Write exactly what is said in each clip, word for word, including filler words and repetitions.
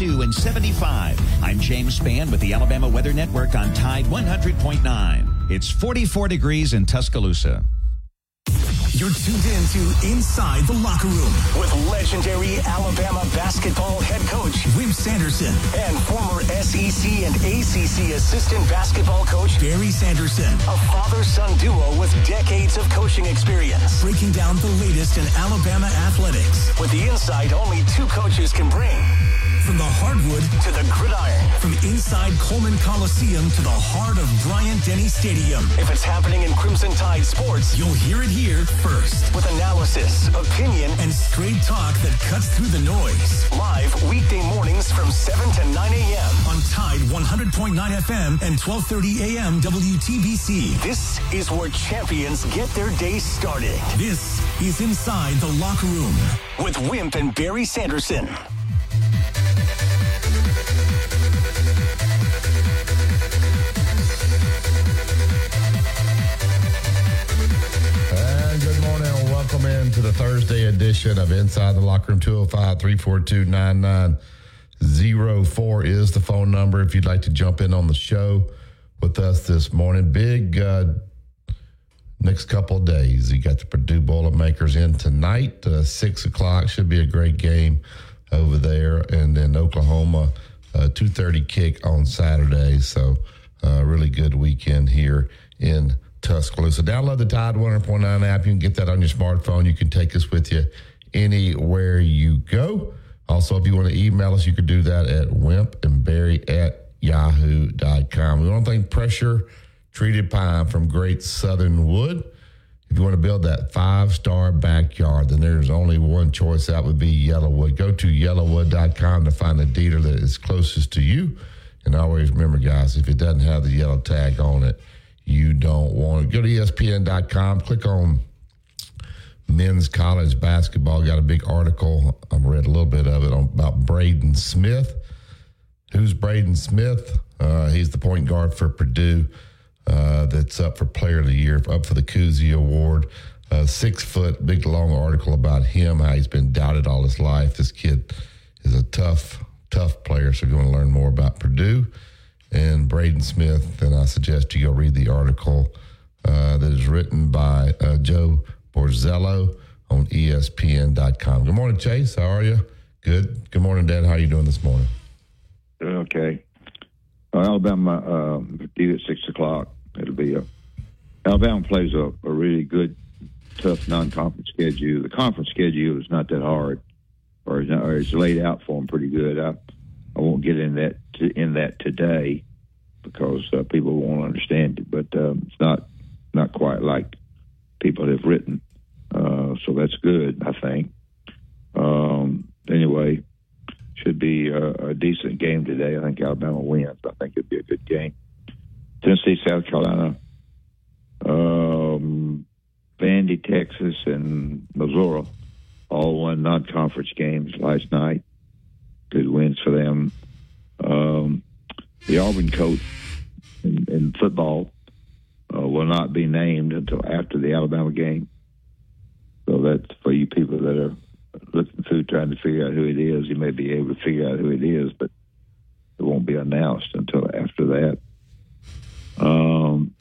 seventy-two and seventy-five. I'm James Spann with the Alabama Weather Network on Tide one hundred point nine. It's forty-four degrees in Tuscaloosa. You're tuned in to Inside the Locker Room with legendary Alabama basketball head coach Wimp Sanderson and former S E C and A C C assistant basketball coach Barry Sanderson. A father-son duo with decades of coaching experience. Breaking down the latest in Alabama athletics with the insight only two coaches can bring. From the hardwood to the gridiron. From inside Coleman Coliseum to the heart of Bryant-Denny Stadium. If it's happening in Crimson Tide sports, you'll hear it here first. With analysis, opinion, and straight talk that cuts through the noise. Live weekday mornings from seven to nine a.m. on Tide one hundred point nine F M and twelve thirty a.m. W T B C. This is where champions get their day started. This is Inside the Locker Room with Wimp and Barry Sanderson. Welcome into the Thursday edition of Inside the Locker Room. Two oh five, three four two, nine nine oh four is the phone number if you'd like to jump in on the show with us this morning. Big uh, next couple of days. You got the Purdue Boilermakers in tonight, uh, six o'clock. Should be a great game over there. And then Oklahoma, uh, two thirty kick on Saturday. So uh, really good weekend here in Tuscaloosa. Download the Tide one hundred point nine app. You can get that on your smartphone. You can take us with you anywhere you go. Also, if you want to email us, you can do that at wimpandbarry at yahoo dot com. We want to thank Pressure Treated Pine from Great Southern Wood. If you want to build that five-star backyard, then there's only one choice. That would be Yellowwood. Go to yellowwood dot com to find a dealer that is closest to you. And always remember, guys, if it doesn't have the yellow tag on it, you don't want it. Go to E S P N dot com. Click on men's college basketball. Got a big article. I've read a little bit of it on, about Braden Smith. Who's Braden Smith? Uh, he's the point guard for Purdue uh, that's up for Player of the Year, up for the Cousy Award. Uh, six foot, big, long article about him, how he's been doubted all his life. This kid is a tough, tough player. So if you want to learn more about Purdue and Braden Smith, then I suggest you go read the article uh, that is written by uh, Joe Borzello on E S P N dot com. Good morning, Chase. How are you? Good. Good morning, Dad. How are you doing this morning? Doing okay. Uh, Alabama, uh, due at six o'clock. It'll be a Alabama plays a, a really good, tough non-conference schedule. The conference schedule is not that hard, or it's, not, or it's laid out for them pretty good. I, I won't get in that to, in that today because uh, people won't understand it. But um, it's not not quite like people have written, uh, so that's good, I think. Um, anyway, should be a, a decent game today. I think Alabama wins. I think it'd be a good game. Tennessee, South Carolina, um, Vandy, Texas, and Missouri all won non-conference games last night. Good wins for them. Um, the Auburn coach in, in football uh, will not be named until after the Alabama game. So that's for you people that are looking through trying to figure out who it is. You may be able to figure out who it is, but it won't be announced until after that. Um,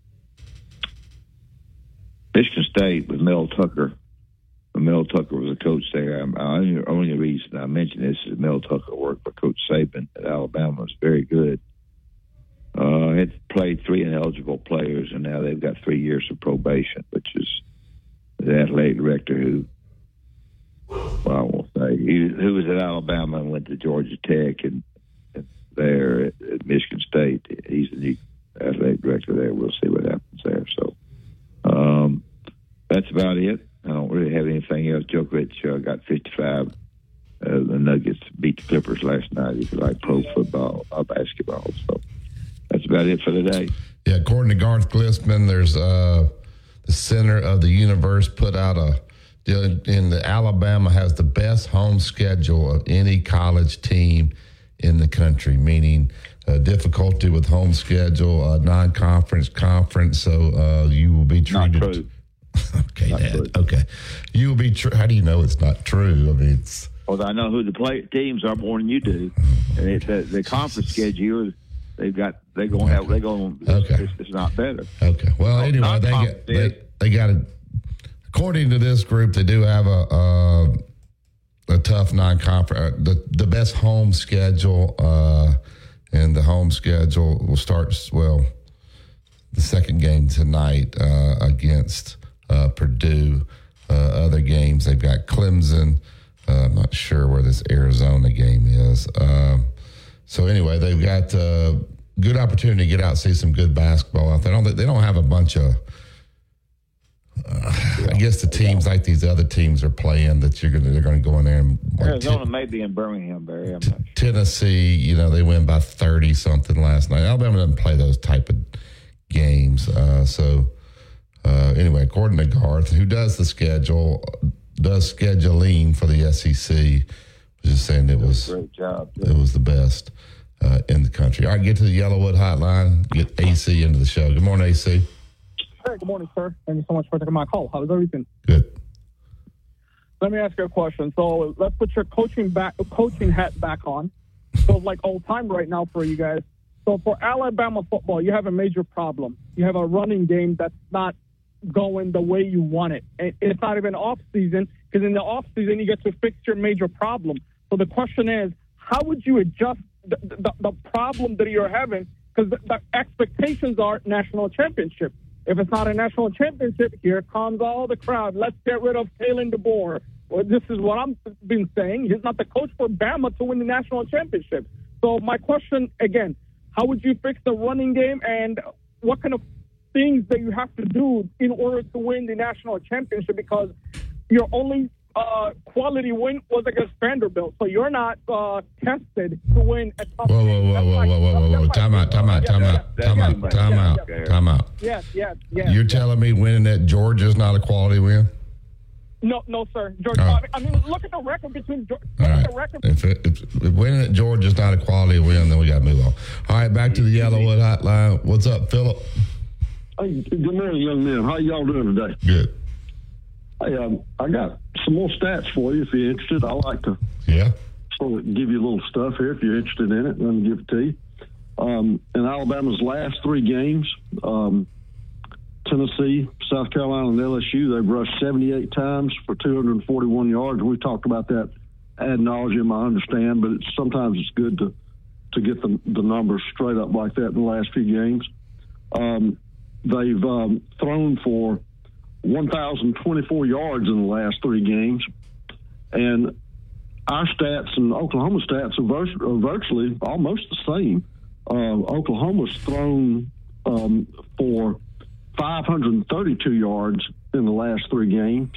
Michigan State with Mel Tucker. Mel Tucker was a coach there. The only, only reason I mention this is Mel Tucker worked for Coach Saban at Alabama. Was very good. Uh, had played three ineligible players, and now they've got three years of probation, which is the athletic director who, well, I won't say, he, who was at Alabama and went to Georgia Tech and, and there at, at Michigan State. He's the new athletic director there. We'll see what happens there. So um, that's about it. I don't really have anything else. Djokovic uh, got fifty-five. Uh, the Nuggets beat the Clippers last night. If you like pro football or basketball. So that's about it for today. Yeah, according to Garth Glissman, there's uh, the center of the universe put out a in the Alabama has the best home schedule of any college team in the country, meaning uh, difficulty with home schedule, uh, non-conference, conference. So uh, you will be treated. Not true. Okay, not Dad. true. Okay, you will be. Tr- How do you know it's not true? I mean, it's. Well, I know who the play teams are more than you do. And it, the, the conference schedule, they've got they're going to have they're going. Okay. It's, it's not better. Okay. Well, anyway, Not they conference get they, they got a. According to this group, they do have a a, a tough non-conference, uh, the the best home schedule, uh, and the home schedule will start well. The second game tonight uh, against uh, Purdue. Uh, other games, they've got Clemson. Uh, I'm not sure where this Arizona game is. Um, so anyway, they've got uh, good opportunity to get out and see some good basketball out there. They don't, they don't have a bunch of. Uh, I guess the teams like these other teams are playing that you're gonna they're gonna go in there and like Arizona ten, may be in Birmingham, Barry. I'm t- not sure. Tennessee, you know, they win by thirty something last night. Alabama doesn't play those type of games. Uh, so uh, anyway, according to Garth, who does the schedule, does scheduling for the S E C, was just saying it was Great job. it was the best uh, in the country. All right, get to the Yellowwood hotline. Get A C into the show. Good morning, A C. Hey, good morning, sir. Thank you so much for taking my call. How's everything? Good. Let me ask you a question. So let's put your coaching back, coaching hat back on. So it's like old time right now for you guys. So for Alabama football, you have a major problem. You have a running game that's not going the way you want it. And it's not even off season, because in the off season you get to fix your major problem. So the question is, how would you adjust the, the, the problem that you're having? Because the, the expectations are national championship. If it's not a national championship, here comes all the crowd. Let's get rid of Kalen DeBoer. Well, this is what I've been saying. He's not the coach for Bama to win the national championship. So my question, again, how would you fix the running game, and what kind of things that you have to do in order to win the national championship? Because your only uh, quality win was against Vanderbilt. So you're not uh, tested to win a tough Whoa, whoa, game. whoa, That's whoa, my- whoa, whoa, whoa, whoa. that's my- Time out, time out, time out, time out, time out, time out. Yes, yes, yes. You're telling me winning at Georgia is not a quality win? No, no, sir. George, Oh. I mean, look at the record between George. All Look right. at the record. If, it, if, if winning at Georgia is not a quality win, then we got to move on. All right, back to the Yellowwood hotline. What's up, Philip? Hey, good morning, young man. How y'all doing today? Good. Hey, um, I got some more stats for you if you're interested. I like to Yeah. sort of give you a little stuff here if you're interested in it. Let me give it to you. Um, in Alabama's last three games, um, Tennessee, South Carolina, and L S U, they've rushed seventy-eight times for two hundred forty-one yards. We talked about that ad nauseum, I understand, but it's, sometimes it's good to, to get the, the numbers straight up like that in the last few games. Um, they've um, thrown for one thousand twenty-four yards in the last three games. And our stats and Oklahoma stats are, vir- are virtually almost the same. Uh, Oklahoma's thrown um, for five hundred thirty-two yards in the last three games,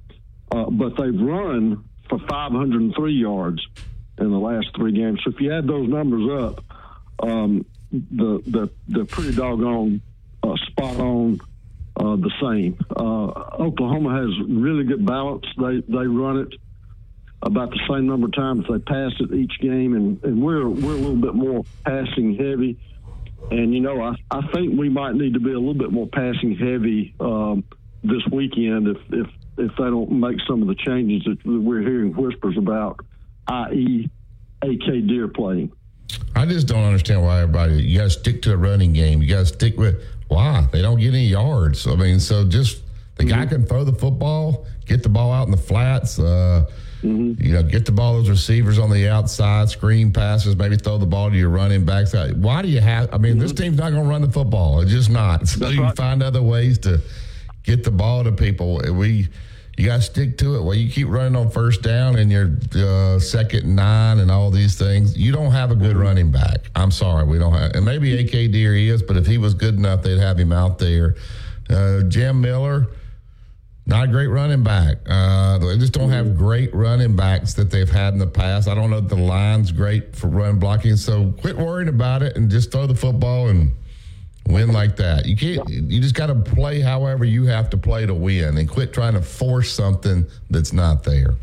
uh, but they've run for five hundred three yards in the last three games. So if you add those numbers up, um, the, the, they're pretty doggone uh, spot on uh, the same. Uh, Oklahoma has really good balance. They they run it about the same number of times they pass it each game, and, and we're we're a little bit more passing heavy. And, you know, I, I think we might need to be a little bit more passing heavy um, this weekend if, if if they don't make some of the changes that we're hearing whispers about, that is. A K Deer playing. I just don't understand why everybody, you got to stick to a running game. You got to stick with, why? They don't get any yards. I mean, so just the guy can throw the football, get the ball out in the flats, uh, mm-hmm. you know, get the ball to those receivers on the outside, screen passes, maybe throw the ball to your running backs. Why do you have, I mean, mm-hmm. this team's not going to run the football. It's just not. So That's you right. find other ways to get the ball to people. We, you got to stick to it. Well, you keep running on first down and you're uh, second and nine and all these things. You don't have a good running back. I'm sorry, we don't have. And maybe A K Deer he is, but if he was good enough, they'd have him out there. Uh, Jam Miller, not a great running back. Uh, they just don't have great running backs that they've had in the past. I don't know if the line's great for run blocking. So quit worrying about it and just throw the football and win like that. You can't. You just got to play however you have to play to win, and quit trying to force something that's not there.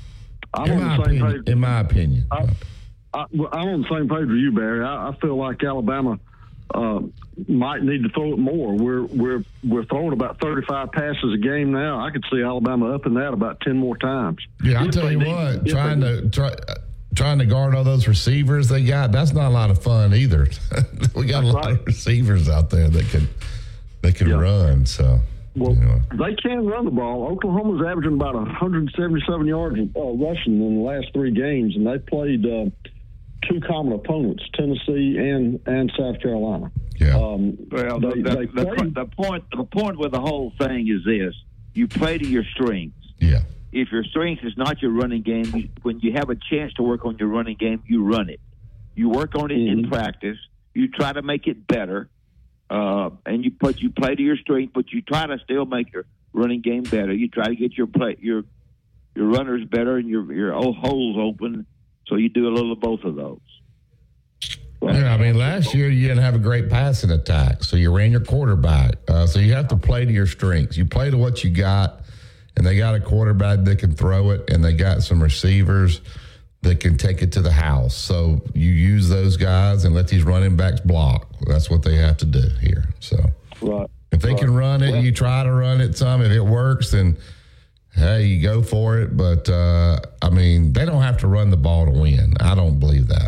I'm In on my the same opinion. page. In my opinion. I, I, well, I'm on the same page with you, Barry. I, I feel like Alabama uh, might need to throw it more. We're we're we're throwing about thirty-five passes a game now. I could see Alabama upping that about ten more times. Yeah, I'll If tell they you need- what. if Trying they- to try. trying to guard all those receivers they got, that's not a lot of fun either. We got that's a lot right. of receivers out there that can that can yeah. run. So, well, you know. They can run the ball. Oklahoma's averaging about one hundred seventy-seven yards uh, rushing in the last three games, and they played uh, two common opponents, Tennessee and, and South Carolina. Yeah. Um, well, they, the, they the, the point the point with the whole thing is this: you play to your strengths. Yeah. If your strength is not your running game, you, when you have a chance to work on your running game, you run it. You work on it mm-hmm. in practice. You try to make it better, uh, and you but you play to your strength, but you try to still make your running game better. You try to get your play your your runners better and your your holes open. So you do a little of both of those. Yeah, I mean, last year you didn't have a great passing attack, so you ran your quarterback. Uh, so you have to play to your strengths. You play to what you got, and they got a quarterback that can throw it, and they got some receivers that can take it to the house. So you use those guys and let these running backs block. That's what they have to do here. So right. if they right. can run it, yeah. you try to run it some. If it works, then, hey, you go for it. But, uh, I mean, they don't have to run the ball to win. I don't believe that.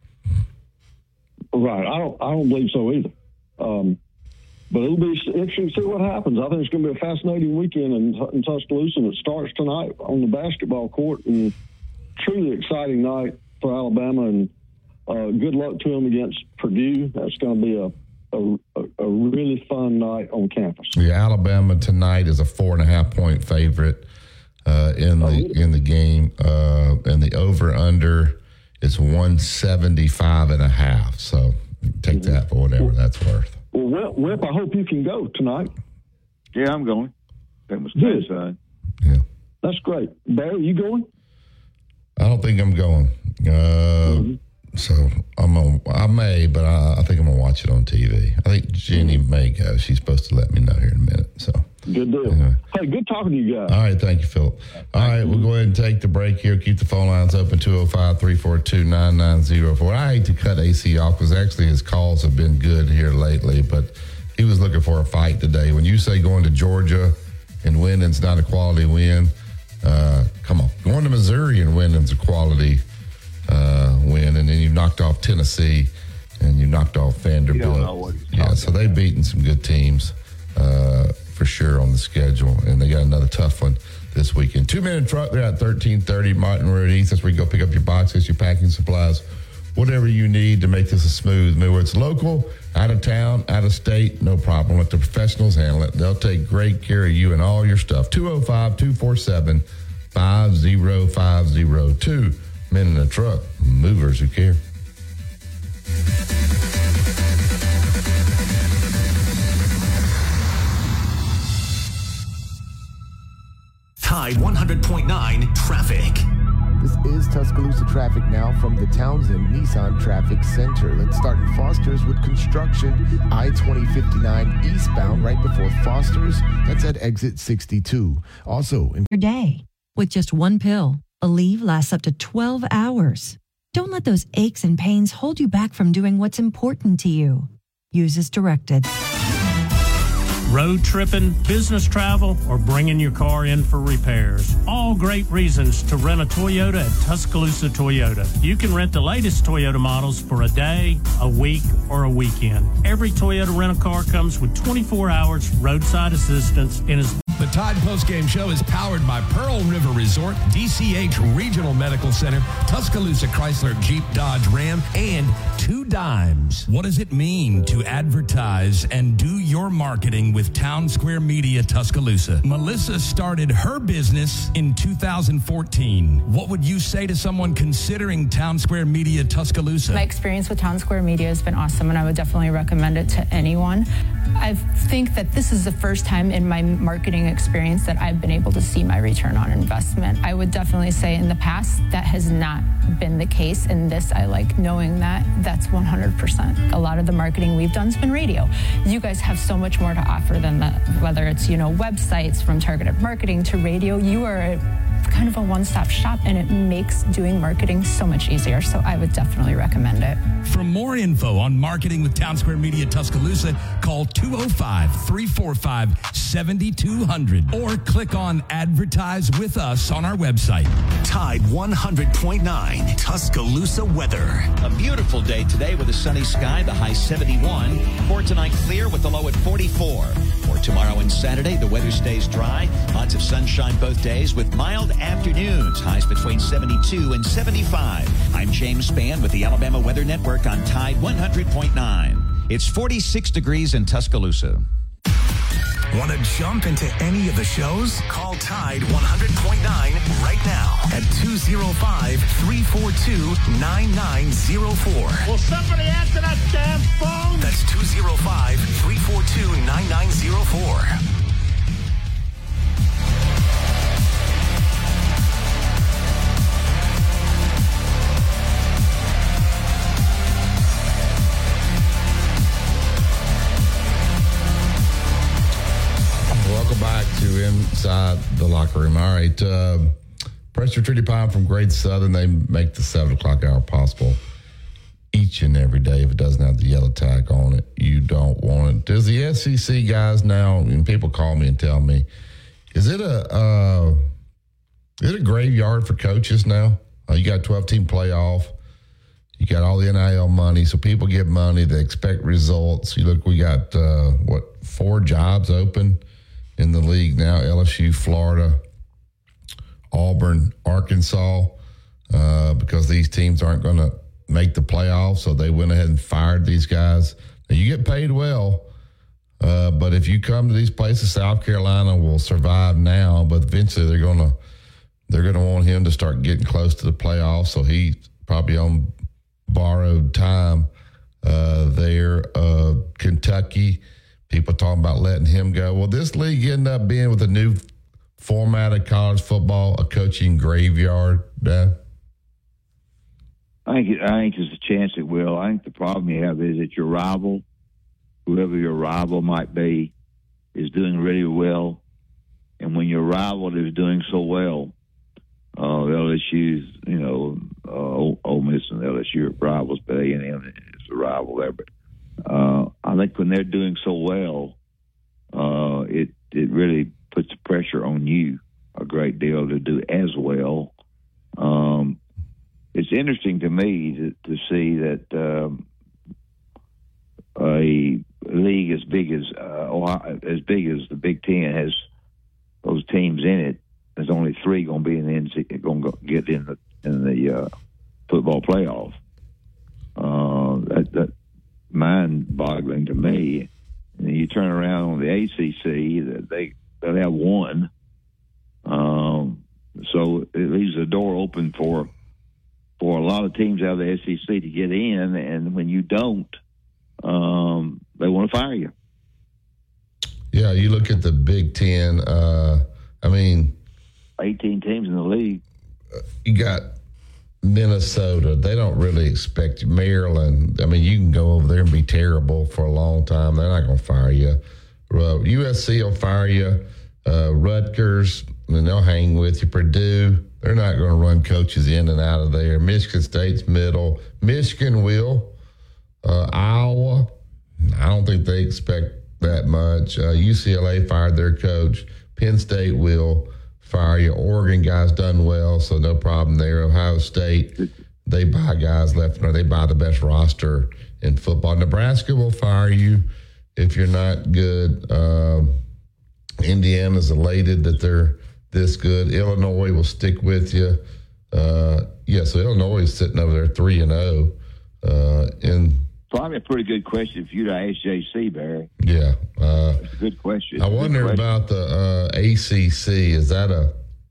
Right, I don't. I don't believe so either. Um, but it'll be interesting to see what happens. I think it's going to be a fascinating weekend in, in Tuscaloosa, and it starts tonight on the basketball court. And truly exciting night for Alabama, and uh, good luck to them against Purdue. That's going to be a, a a really fun night on campus. Yeah, Alabama tonight is a four and a half point favorite uh, in the oh, really? in the game, uh, and the over under. It's one seventy-five and a half. So take mm-hmm. that for whatever that's worth. Well, Whip, I hope you can go tonight. Yeah, I'm going. That was good side. Yeah. That's great. Barry, you going? I don't think I'm going. Uh, mm-hmm. So I'm on, I may, but I, I think I'm going to watch it on T V. I think Jenny mm-hmm. may go. She's supposed to let me know here in a minute. So good deal. Anyway. Hey, good talking to you guys. All right. Thank you, Philip. All right. We'll go ahead and take the break here. Keep the phone lines open, two oh five, three four two, nine nine oh four. I hate to cut A C off because actually his calls have been good here lately, but he was looking for a fight today. When you say going to Georgia and winning's not a quality win, uh, come on. Going to Missouri and winning's a quality uh, win, and then you knocked off Tennessee and you knocked off Vanderbilt. You don't know what he's yeah, so they've beaten some good teams uh, for sure on the schedule, and they got another tough one this weekend. Two-minute truck, they're at thirteen thirty Martin Road East. That's where you go pick up your boxes, your packing supplies, whatever you need to make this a smooth move. It's local, out of town, out of state, no problem. Let the professionals handle it. They'll take great care of you and all your stuff. two oh five, two four seven, five oh five oh. Two men in a truck, movers who care. Tide one hundred point nine traffic. This is Tuscaloosa traffic now from the Townsend Nissan Traffic Center. Let's start in Foster's with construction. I twenty fifty-nine eastbound right before Foster's. That's at exit sixty-two. Also in your day with just one pill. Aleve lasts up to twelve hours. Don't let those aches and pains hold you back from doing what's important to you. Use as directed. Road tripping, business travel, or bringing your car in for repairs. All great reasons to rent a Toyota at Tuscaloosa Toyota. You can rent the latest Toyota models for a day, a week, or a weekend. Every Toyota rental-car comes with twenty-four hours roadside assistance and is... The Tide Postgame Show is powered by Pearl River Resort, D C H Regional Medical Center, Tuscaloosa Chrysler Jeep Dodge Ram, and Two Dimes. What does it mean to advertise and do your marketing with Town Square Media Tuscaloosa? Melissa started her business in two thousand fourteen. What would you say to someone considering Town Square Media Tuscaloosa? My experience with Town Square Media has been awesome, and I would definitely recommend it to anyone. I think that this is the first time in my marketing experience that I've been able to see my return on investment. I would definitely say in the past that has not been the case. In this, I like knowing that that's one hundred percent. A lot of the marketing we've done has been radio. You guys have so much more to offer than that, whether it's, you know, websites, from targeted marketing to radio. You are kind of a one-stop shop, and it makes doing marketing so much easier. So I would definitely recommend it. For more info on marketing with Town Square Media Tuscaloosa, call two oh five, three four five, seven two zero zero or click on Advertise with Us on our website. Tide one hundred point nine Tuscaloosa weather. A beautiful day today with a sunny sky, the high seventy-one. For tonight, clear with the low at forty-four. For tomorrow and Saturday, the weather stays dry. Lots of sunshine both days with mild afternoons. Highs between seventy-two and seventy-five. I'm James Spann with the Alabama Weather Network on Tide one hundred point nine. It's forty-six degrees in Tuscaloosa. Want to jump into any of the shows? Call Tide one hundred point nine right now at two oh five, three four two, nine nine oh four. Will somebody answer that damn phone? That's two oh five, three four two, nine nine oh four. Welcome back to Inside the Locker Room. All right. Uh, Pressure Treated Pine from Great Southern. They make the seven o'clock hour possible each and every day. If it doesn't have the yellow tag on it, you don't want it. Does the S E C guys now, and people call me and tell me, is it a, uh, is it a graveyard for coaches now? Uh, you got a twelve-team playoff. You got all the N I L money, so people get money. They expect results. You look, we got, uh, what, four jobs open in the league now: L S U, Florida, Auburn, Arkansas, uh, because these teams aren't going to make the playoffs, so they went ahead and fired these guys. Now, you get paid well, uh, but if you come to these places, South Carolina will survive now, but eventually they're going to they're going to want him to start getting close to the playoffs, so he's probably on borrowed time uh, there. Uh, Kentucky, people talking about letting him go. Well, this league ended up being, with a new format of college football, a coaching graveyard, Dad? I think it, I think there's a chance it will. I think the problem you have is that your rival, whoever your rival might be, is doing really well. And when your rival is doing so well, uh, L S U's, you know, uh, Ole Miss and L S U are rivals, but A and M is a rival there. But uh, I think when they're doing so well, uh, it it really puts pressure on you a great deal to do as well. Um, it's interesting to me to, to see that um, a league as big as uh, Ohio, as big as the Big Ten has those teams in it. There's only three going to be in the N C, going to get in the in the uh, football playoff. Uh, that that mind-boggling to me. And you turn around on the A C C, that they they have one. Um, so it leaves the door open for for a lot of teams out of the S E C to get in, and when you don't, um, they want to fire you. Yeah, you look at the Big Ten. Uh, I mean, eighteen teams in the league. You got Minnesota. They don't really expect you. Maryland. I mean, you can go over there and be terrible for a long time. They're not going to fire you. Uh, U S C will fire you. Uh, Rutgers, and they'll hang with you. Purdue, they're not going to run coaches in and out of there. Michigan State's middle. Michigan will. Uh, Iowa, I don't think they expect that much. Uh, U C L A fired their coach. Penn State will fire you. Oregon guys done well, so no problem there. Ohio State, they buy guys left and right. They buy the best roster in football. Nebraska will fire you if you're not good. Um, Indiana's elated that they're this good. Illinois will stick with you. Uh, yeah, so Illinois is sitting over there three and zero. Uh, in Probably a pretty good question for you to ask J C, Barry. Yeah. Uh, it's a good question. I wonder question. about the uh, A C C. Is that a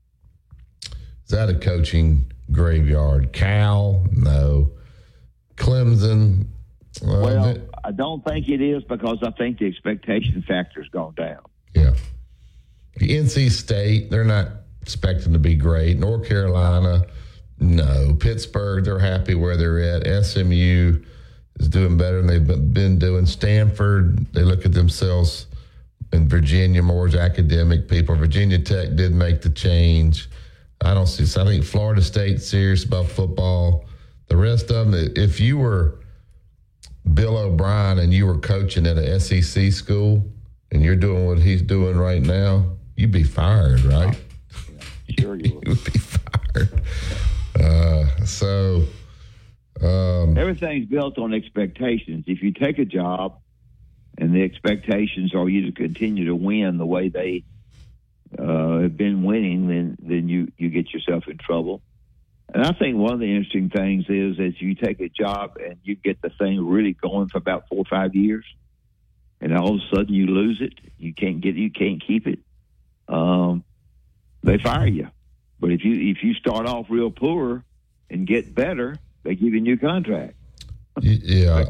is that a coaching graveyard? Cal? No. Clemson? Uh, well, they, I don't think it is, because I think the expectation factor's gone down. Yeah. N C State, they're not expecting to be great. North Carolina, no. Pittsburgh, they're happy where they're at. S M U is doing better than they've been doing. Stanford, they look at themselves, in Virginia more as academic people. Virginia Tech did make the change. I don't see. So I think Florida State's serious about football. The rest of them, if you were Bill O'Brien and you were coaching at a S E C school and you're doing what he's doing right now, you'd be fired, right? Yeah, sure you would. You would be fired. Uh, so um, everything's built on expectations. If you take a job and the expectations are you to continue to win the way they uh, have been winning, then then you, you get yourself in trouble. And I think one of the interesting things is that you take a job and you get the thing really going for about four or five years, and all of a sudden you lose it. You can't get, you can't keep it. Um, they fire you. But if you if you start off real poor and get better, they give you a new contract. Yeah,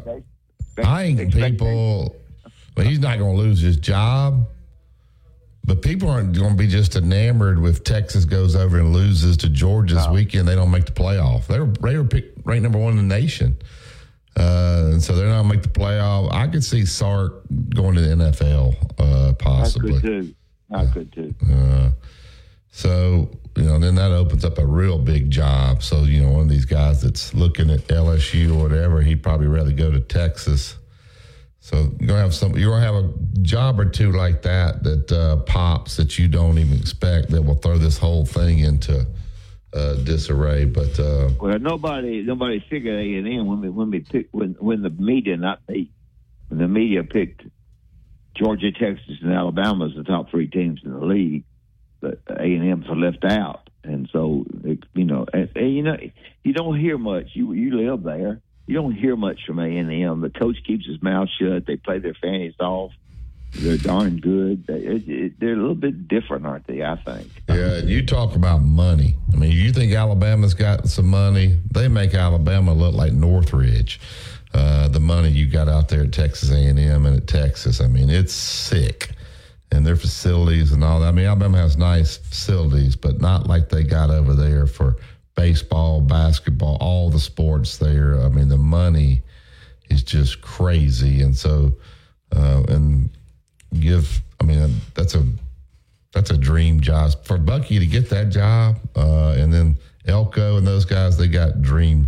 I think people. Well, he's not going to lose his job. But people aren't going to be just enamored with Texas goes over and loses to Georgia this no. weekend. They don't make the playoff. They were, they were picked ranked number one in the nation. Uh, and so they're not going to make the playoff. I could see Sark going to the N F L uh, possibly. I could too. I could too. Uh, so, you know, then that opens up a real big job. So, you know, one of these guys that's looking at L S U or whatever, he'd probably rather go to Texas. So you're gonna have some. You're gonna have a job or two like that that uh, pops that you don't even expect that will throw this whole thing into uh, disarray. But uh, well, nobody nobody figured A and M when we when we picked when when the media not me when the media picked Georgia, Texas, and Alabama as the top three teams in the league. But A and M's are left out, and so it, you know, and, and, you know, you don't hear much. You you live there. You don't hear much from A and M. The coach keeps his mouth shut. They play their fannies off. They're darn good. They, it, it, they're a little bit different, aren't they, I think? Yeah, and you talk about money. I mean, you think Alabama's got some money? They make Alabama look like Northridge. Uh, the money you got out there at Texas A and M and at Texas, I mean, it's sick. And their facilities and all that. I mean, Alabama has nice facilities, but not like they got over there for baseball, basketball, all the sports there. I mean, the money is just crazy. And so, uh, and give, I mean, that's a, that's a dream job for Bucky to get that job. Uh, and then Elko and those guys, they got dream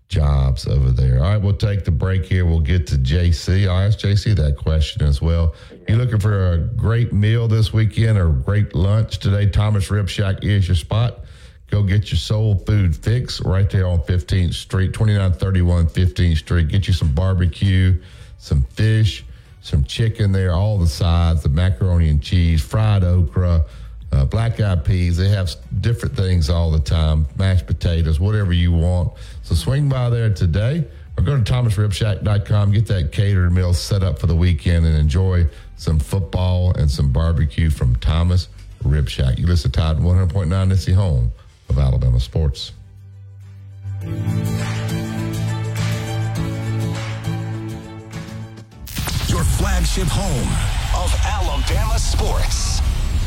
jobs over there. All right, we'll take the break here. We'll get to J C. I'll ask J C that question as well. You looking for a great meal this weekend or great lunch today? Thomas Rib Shack is your spot. Go get your soul food fix right there on fifteenth Street, twenty-nine thirty-one fifteenth Street. Get you some barbecue, some fish, some chicken there, all the sides, the macaroni and cheese, fried okra, uh, black-eyed peas. They have different things all the time, mashed potatoes, whatever you want. So swing by there today or go to thomas rib shack dot com, get that catered meal set up for the weekend and enjoy some football and some barbecue from Thomas Rib Shack. You listen to Tide one hundred point nine, it's the home of Alabama sports. Your flagship home of Alabama sports.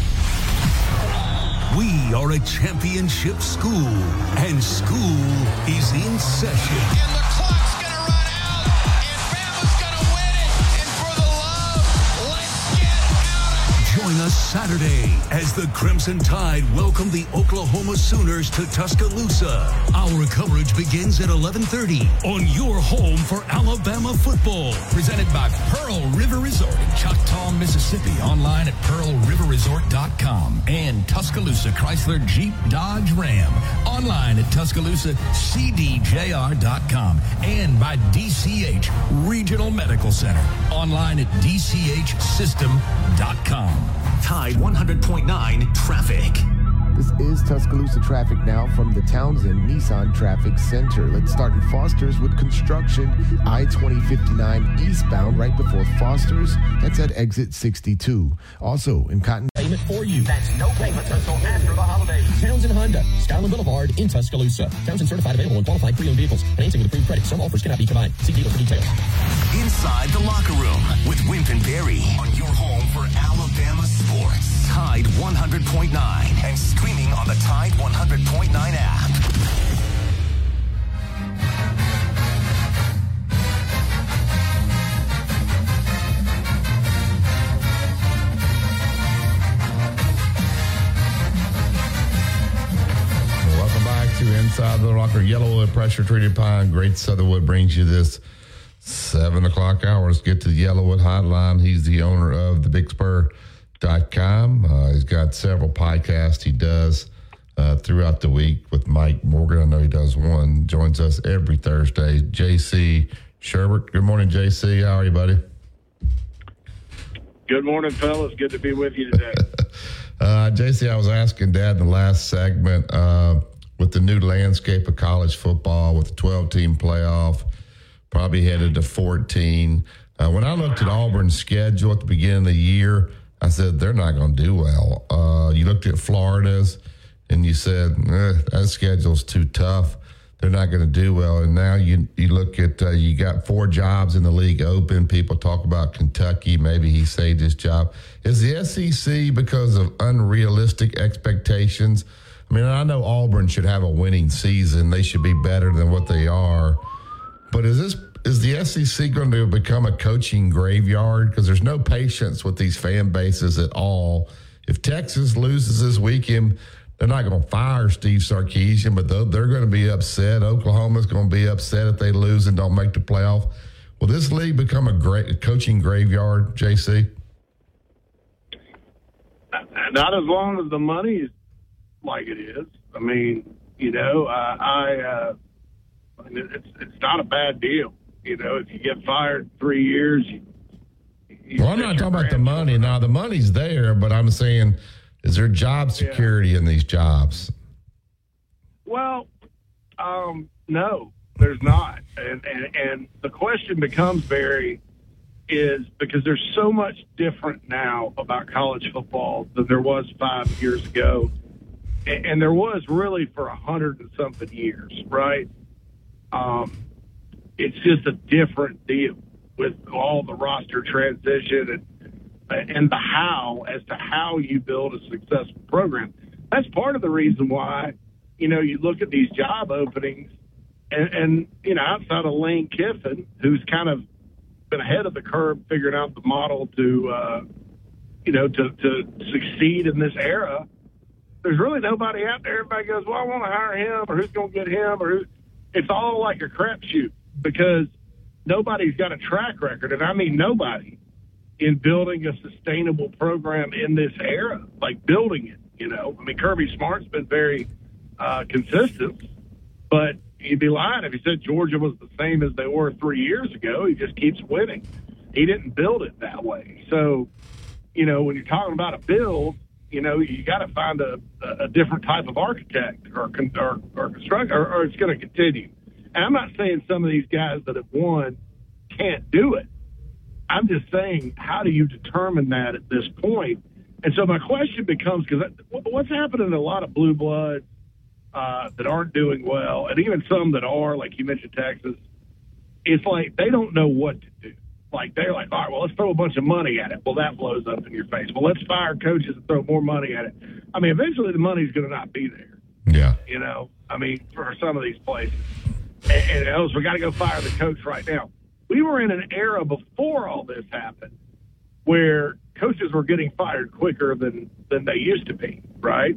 We are a championship school, and school is in session. And the clock's going to run out, and Bama's going to win it. And for the love, let's get out of here. Join us Saturday as the Crimson Tide welcome the Oklahoma Sooners to Tuscaloosa. Our coverage begins at eleven thirty on your home for Alabama football. Presented by Pearl River Resort in Choctaw, Mississippi. Online at pearl river resort dot com. And Tuscaloosa Chrysler Jeep Dodge Ram. Online at Tuscaloosa C D J R dot com. And by D C H Regional Medical Center. Online at D C H system dot com. Tide one hundred point nine traffic. This is Tuscaloosa traffic now from the Townsend Nissan Traffic Center. Let's start in Foster's with construction. I twenty fifty-nine eastbound right before Foster's. That's at exit sixty-two. Also in Cotton. Payment for you. That's no payment until after the holidays. Townsend Honda, Skyland Boulevard in Tuscaloosa. Townsend certified, available and qualified pre-owned vehicles. Financing with approved credit. Some offers cannot be combined. See dealer for details. Inside the Locker Room with Wimp and Barry on your home for Alabama sports. Tide one hundred point nine and streaming on the Tide one hundred point nine app. Locker, Yellowwood Pressure Treated Pine, Great Southernwood brings you this seven o'clock hour. Let's get to the Yellowwood Hotline. He's the owner of the big spur dot com. Uh, he's got several podcasts he does uh, throughout the week with Mike Morgan. I know he does one. Joins us every Thursday. J C Sherbert. Good morning, J C. How are you, buddy? Good morning, fellas. Good to be with you today. uh, J C, I was asking Dad in the last segment uh, with the new landscape of college football with the twelve-team playoff, probably headed to fourteen. Uh, when I looked at Auburn's schedule at the beginning of the year, I said, they're not going to do well. Uh, you looked at Florida's, and you said, eh, that schedule's too tough. They're not going to do well. And now you you look at, uh, you got four jobs in the league open. People talk about Kentucky. Maybe he saved his job. Is the S E C because of unrealistic expectations? I mean, I know Auburn should have a winning season. They should be better than what they are. But is this is the S E C going to become a coaching graveyard? Because there's no patience with these fan bases at all. If Texas loses this weekend, they're not going to fire Steve Sarkisian, but they're going to be upset. Oklahoma's going to be upset if they lose and don't make the playoff. Will this league become a great coaching graveyard, J C? Not as long as the money is like it is. I mean, you know, I, I uh, I mean, it's it's not a bad deal. You know, if you get fired three years. You, you well, I'm not talking about the money. Now, the money's there, but I'm saying, is there job security yeah. in these jobs? Well, um, no, there's not. And, and and the question becomes, Barry, is because there's so much different now about college football than there was five years ago. And, and there was really for a hundred and something years, right? Um, it's just a different deal with all the roster transition and and the how as to how you build a successful program. That's part of the reason why, you know, you look at these job openings and, and you know, outside of Lane Kiffin, who's kind of been ahead of the curve figuring out the model to, uh, you know, to, to succeed in this era, there's really nobody out there. Everybody goes, well, I want to hire him, or who's going to get him, or who. It's all like a crapshoot because nobody's got a track record, and I mean nobody, in building a sustainable program in this era, like building it, you know. I mean, Kirby Smart's been very uh, consistent, but you'd be lying if you said Georgia was the same as they were three years ago. He just keeps winning. He didn't build it that way. So, you know, when you're talking about a build, you know, you got to find a, a different type of architect or or, or construct, or, or it's going to continue. And I'm not saying some of these guys that have won can't do it. I'm just saying, how do you determine that at this point? And so my question becomes, because what's happening to a lot of blue bloods uh, that aren't doing well, and even some that are, like you mentioned Texas, it's like they don't know what to do. Like, they're like, all right, well, let's throw a bunch of money at it. Well, that blows up in your face. Well, let's fire coaches and throw more money at it. I mean, eventually the money's going to not be there. Yeah. You know, I mean, for some of these places. And, and else we got to go fire the coach right now. We were in an era before all this happened where coaches were getting fired quicker than, than they used to be, right?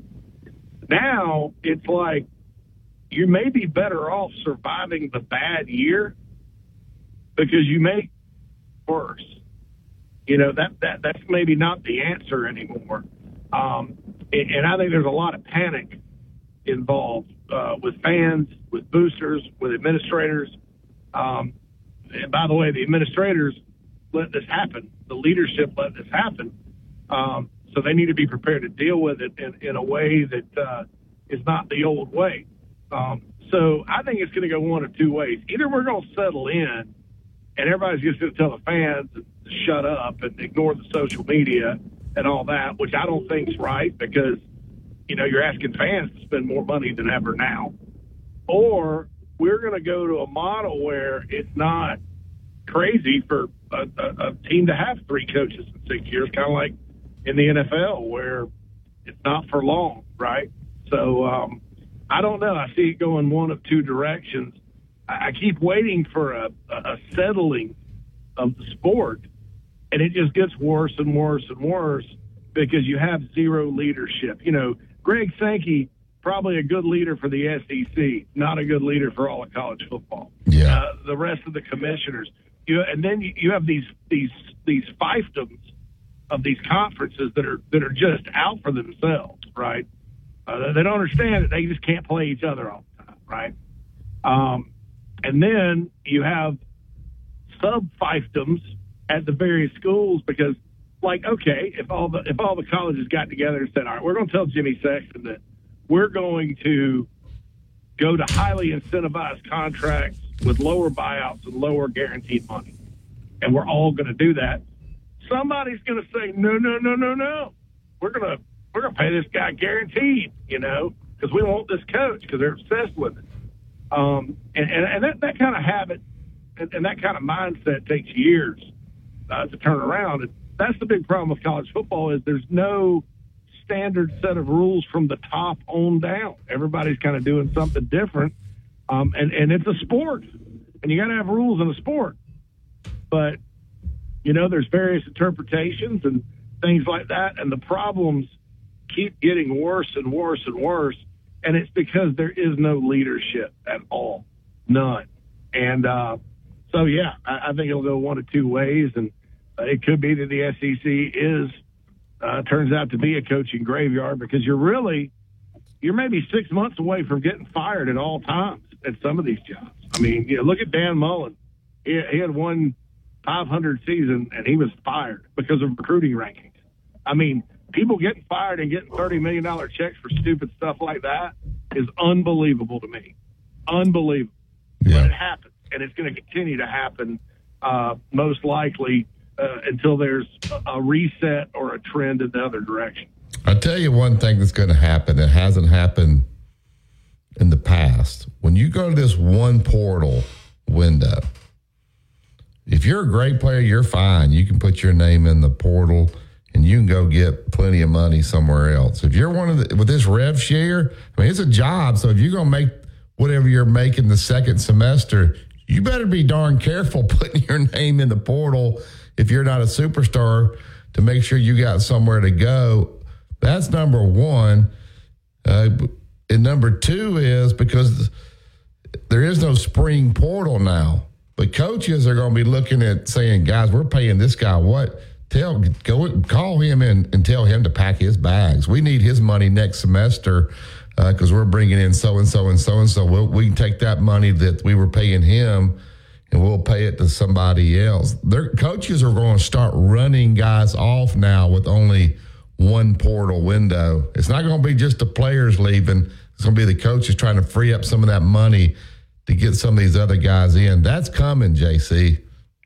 Now it's like you may be better off surviving the bad year because you make worse. You know, that, that that's maybe not the answer anymore. Um, and, and I think there's a lot of panic involved uh, with fans, with boosters, with administrators. Um, and by the way, the administrators let this happen. The leadership let this happen. Um, so they need to be prepared to deal with it in, in a way that uh, is not the old way. Um, so I think it's going to go one of two ways. Either we're going to settle in and everybody's just going to tell the fans to shut up and ignore the social media and all that, which I don't think is right because, you know, you're asking fans to spend more money than ever now. Or we're going to go to a model where it's not crazy for a, a, a team to have three coaches in six years, kind of like in the N F L where it's not for long, right? So um, I don't know. I see it going one of two directions. I, I keep waiting for a, a settling of the sport, and it just gets worse and worse and worse because you have zero leadership. You know, Greg Sankey probably a good leader for the S E C, not a good leader for all of college football. Yeah. Uh, the rest of the commissioners, you and then you, you have these these these fiefdoms of these conferences that are that are just out for themselves, right? Uh, they don't understand that they just can't play each other all the time, right? Um, and then you have sub fiefdoms at the various schools because, like, okay, if all the if all the colleges got together and said, all right, we're going to tell Jimmy Sexton that we're going to go to highly incentivized contracts with lower buyouts and lower guaranteed money, and we're all going to do that. Somebody's going to say, no, no, no, no, no. We're going to we're going to pay this guy guaranteed, you know, because we want this coach because they're obsessed with it. Um, and, and, and that, that kind of habit and, and that kind of mindset takes years uh, to turn around. And that's the big problem with college football is there's no standard set of rules from the top on down. Everybody's kind of doing something different. Um, and, and it's a sport, and you got to have rules in a sport. But, you know, there's various interpretations and things like that, and the problems keep getting worse and worse and worse, and it's because there is no leadership at all. None. And uh, so, yeah, I, I think it'll go one of two ways, and uh, it could be that the S E C is uh, turns out to be a coaching graveyard because you're really you're maybe six months away from getting fired at all times at some of these jobs. I mean, you know, look at Dan Mullen. He, he had one five hundred season, and he was fired because of recruiting rankings. I mean, people getting fired and getting thirty million dollars checks for stupid stuff like that is unbelievable to me. Unbelievable. Yeah. But it happens, and it's going to continue to happen uh, most likely uh, until there's a reset or a trend in the other direction. I'll tell you one thing that's going to happen that hasn't happened in the past. When you go to this one portal window, if you're a great player, you're fine. You can put your name in the portal and you can go get plenty of money somewhere else. If you're one of the, with this rev share, I mean, it's a job. So if you're going to make whatever you're making the second semester, you better be darn careful putting your name in the portal if you're not a superstar to make sure you got somewhere to go. That's number one. Uh, and number two is because there is no spring portal now. But coaches are going to be looking at saying, guys, we're paying this guy what? Tell, go call him in and tell him to pack his bags. We need his money next semester because uh, we're bringing in so-and-so and so-and-so. We'll, we can take that money that we were paying him and we'll pay it to somebody else. Their coaches are going to start running guys off now with only one portal window. It's not going to be just the players leaving. It's going to be the coaches trying to free up some of that money to get some of these other guys in. That's coming, J C.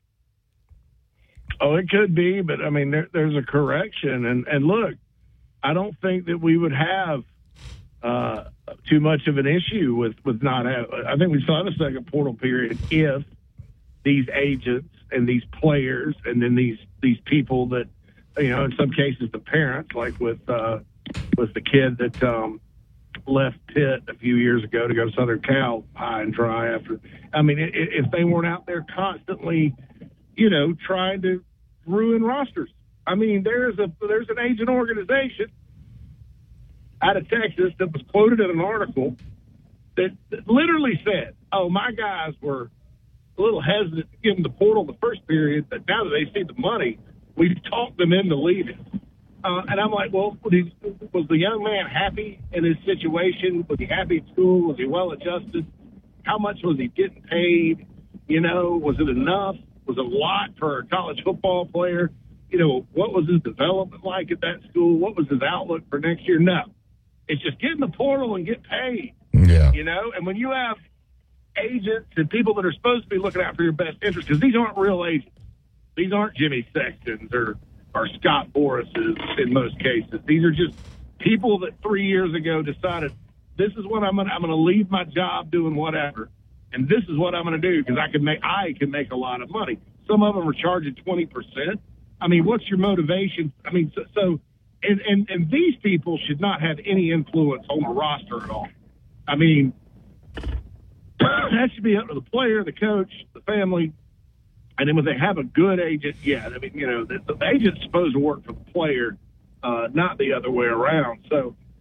Oh, it could be, but, I mean, there, there's a correction. And, and, look, I don't think that we would have uh, too much of an issue with, with not having – I think we saw the second portal period if these agents and these players and then these, these people that, you know, in some cases the parents, like with, uh, with the kid that um, – left Pitt a few years ago to go to Southern Cal high and dry after. I mean, if they weren't out there constantly, you know, trying to ruin rosters. I mean, there's a there's an agent organization out of Texas that was quoted in an article that, that literally said, "Oh, my guys were a little hesitant to give them the portal the first period, but now that they see the money, we've talked them into leaving." Uh, and I'm like, well, was the young man happy in his situation? Was he happy at school? Was he well adjusted? How much was he getting paid? You know, was it enough? Was it a lot for a college football player? You know, what was his development like at that school? What was his outlook for next year? No. It's just get in the portal and get paid. Yeah. You know, and when you have agents and people that are supposed to be looking out for your best interest, because these aren't real agents. These aren't Jimmy Sextons or or Scott Boris's in most cases. These are just people that three years ago decided this is what I'm going to, I'm going to leave my job doing whatever. And this is what I'm going to do because I can make, I can make a lot of money. Some of them are charging twenty percent. I mean, what's your motivation? I mean, so, so and, and, and these people should not have any influence on the roster at all. I mean, that should be up to the player, the coach, the family. And then when they have a good agent, yeah, I mean, you know, the, the agent's supposed to work for the player, uh, not the other way around. So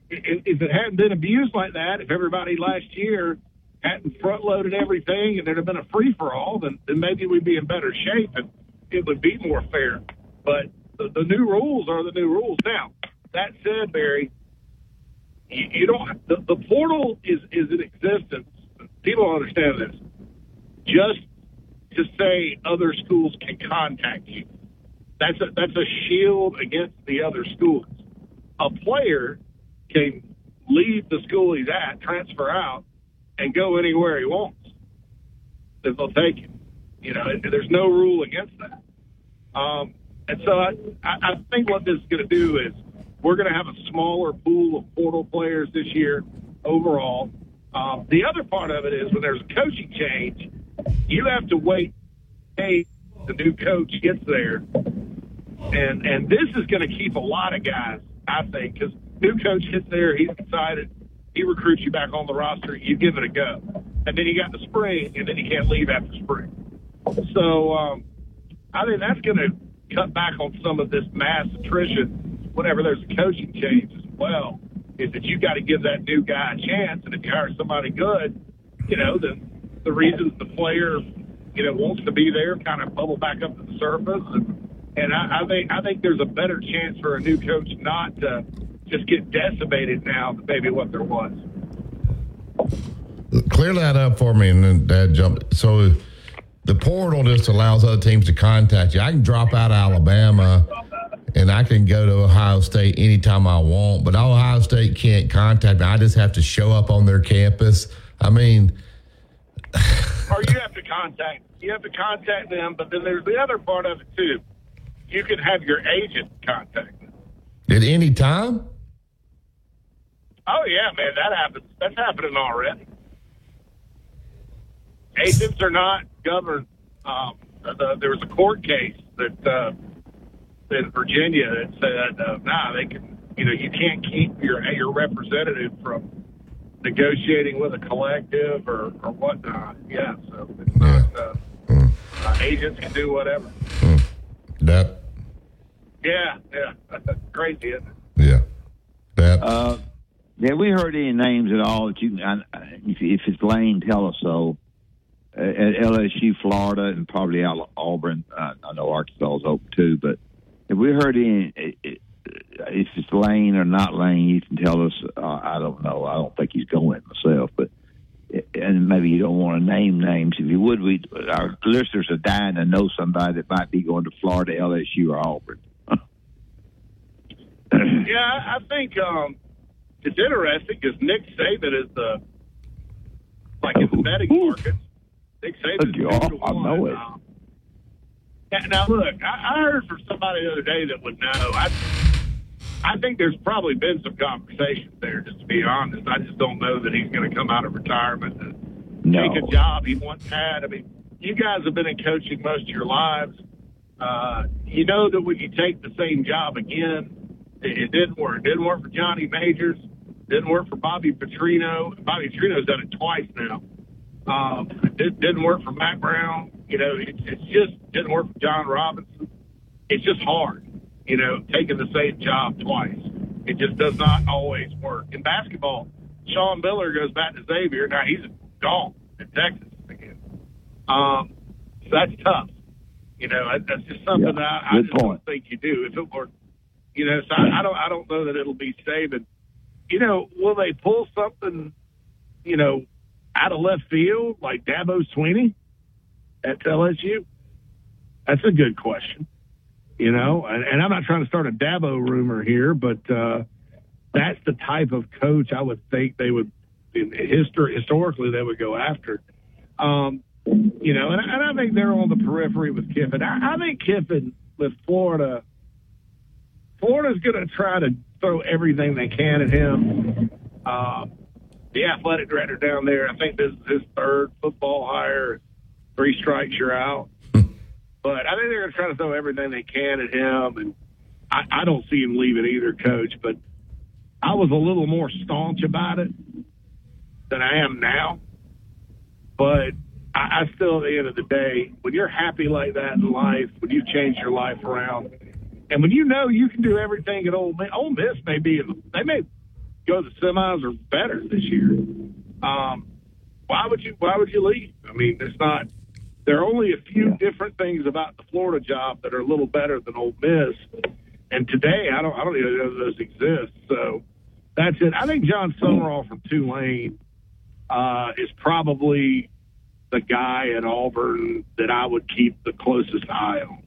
if it hadn't been abused like that, if everybody last year hadn't front-loaded everything and there'd have been a free-for-all, then, then maybe we'd be in better shape and it would be more fair. But the, the new rules are the new rules. Now, that said, Barry, you, you don't. The, the portal is, is in existence. People don't understand this. Just to say other schools can contact you. That's a, that's a shield against the other schools. A player can leave the school he's at, transfer out, and go anywhere he wants. If they'll take him. You know, there's no rule against that. Um, and so I, I think what this is going to do is we're going to have a smaller pool of portal players this year overall. Um, the other part of it is when there's a coaching change, you have to wait until the new coach gets there. And and this is going to keep a lot of guys, I think, because new coach gets there, he's excited, he recruits you back on the roster, you give it a go. And then you got the spring, and then you can't leave after spring. So um, I think that's going to cut back on some of this mass attrition whenever there's a coaching change as well, is that you got to give that new guy a chance. And if you hire somebody good, you know, then the reasons the player, you know, wants to be there kind of bubble back up to the surface. And, and I, I think I think there's a better chance for a new coach not to just get decimated now than maybe what there was. Clear that up for me, and then Dad jumped. So the portal just allows other teams to contact you. I can drop out of Alabama, and I can go to Ohio State anytime I want, but Ohio State can't contact me. I just have to show up on their campus. I mean... or you have to contact you have to contact them, but then there's the other part of it, too. You can have your agent contact them. At any time? Oh, yeah, man, that happens. That's happening already. Agents are not governed. Um, the, there was a court case that uh, in Virginia that said, uh, nah, they can, you know, you can't keep your your representative from negotiating with a collective or, or whatnot. Yeah, so it's not, uh, mm. uh, agents can do whatever. Mm. That. Yeah, yeah, that's crazy, isn't it? Yeah. That. Uh, have we heard any names at all that you can, if, if it's Lane, tell us so. At L S U, Florida, and probably Auburn. Uh, I know Arkansas is open too, but have we heard any, if it's Lane or not Lane, you can tell us. Uh, I don't know. I don't think he's going myself, but and maybe you don't want to name names. If you would, we our listeners are dying to know somebody that might be going to Florida, L S U, or Auburn. Yeah, I think um, it's interesting because Nick Saban is the like in the betting market. Nick Saban's oh, I know it. Um, now, look, I, I heard from somebody the other day that would know. I, I think there's probably been some conversations there, just to be honest. I just don't know that he's going to come out of retirement and no. take a job he once had. I mean, you guys have been in coaching most of your lives. Uh, you know that when you take the same job again, it, it didn't work. It didn't work for Johnny Majors. Didn't work for Bobby Petrino. Bobby Petrino's done it twice now. Um, it didn't work for Matt Brown. You know, it, it's just didn't work for John Robinson. It's just hard, you know, taking the same job twice. It just does not always work. In basketball, Sean Miller goes back to Xavier. Now he's gone in Texas again. Um, so that's tough. You know, that's just something yeah, that I, I just point. don't think you do. If it were, you know, so I, I don't, I don't know that it'll be Saban. You know, will they pull something, you know, out of left field, like Dabo Swinney at L S U? That's a good question, you know. And, and I'm not trying to start a Dabo rumor here, but uh, that's the type of coach I would think they would, in history, historically, they would go after. Um, you know, and, and I think they're on the periphery with Kiffin. I, I think Kiffin with Florida, Florida's going to try to throw everything they can at him. Uh, The athletic director down there, I think this is his third football hire. Three strikes, you're out. But I think they're going to try to throw everything they can at him, and I, I don't see him leaving either, Coach. But I was a little more staunch about it than I am now. But I, I still, at the end of the day, when you're happy like that in life, when you change your life around, and when you know you can do everything at Ole Miss, Ole Miss may be, they may go to the semis or better this year. Um, why would you? Why would you leave? I mean, there's not. There are only a few different things about the Florida job that are a little better than Ole Miss. And today, I don't. I don't even know if those exist. So that's it. I think John Summerall from Tulane uh, is probably the guy at Auburn that I would keep the closest eye on.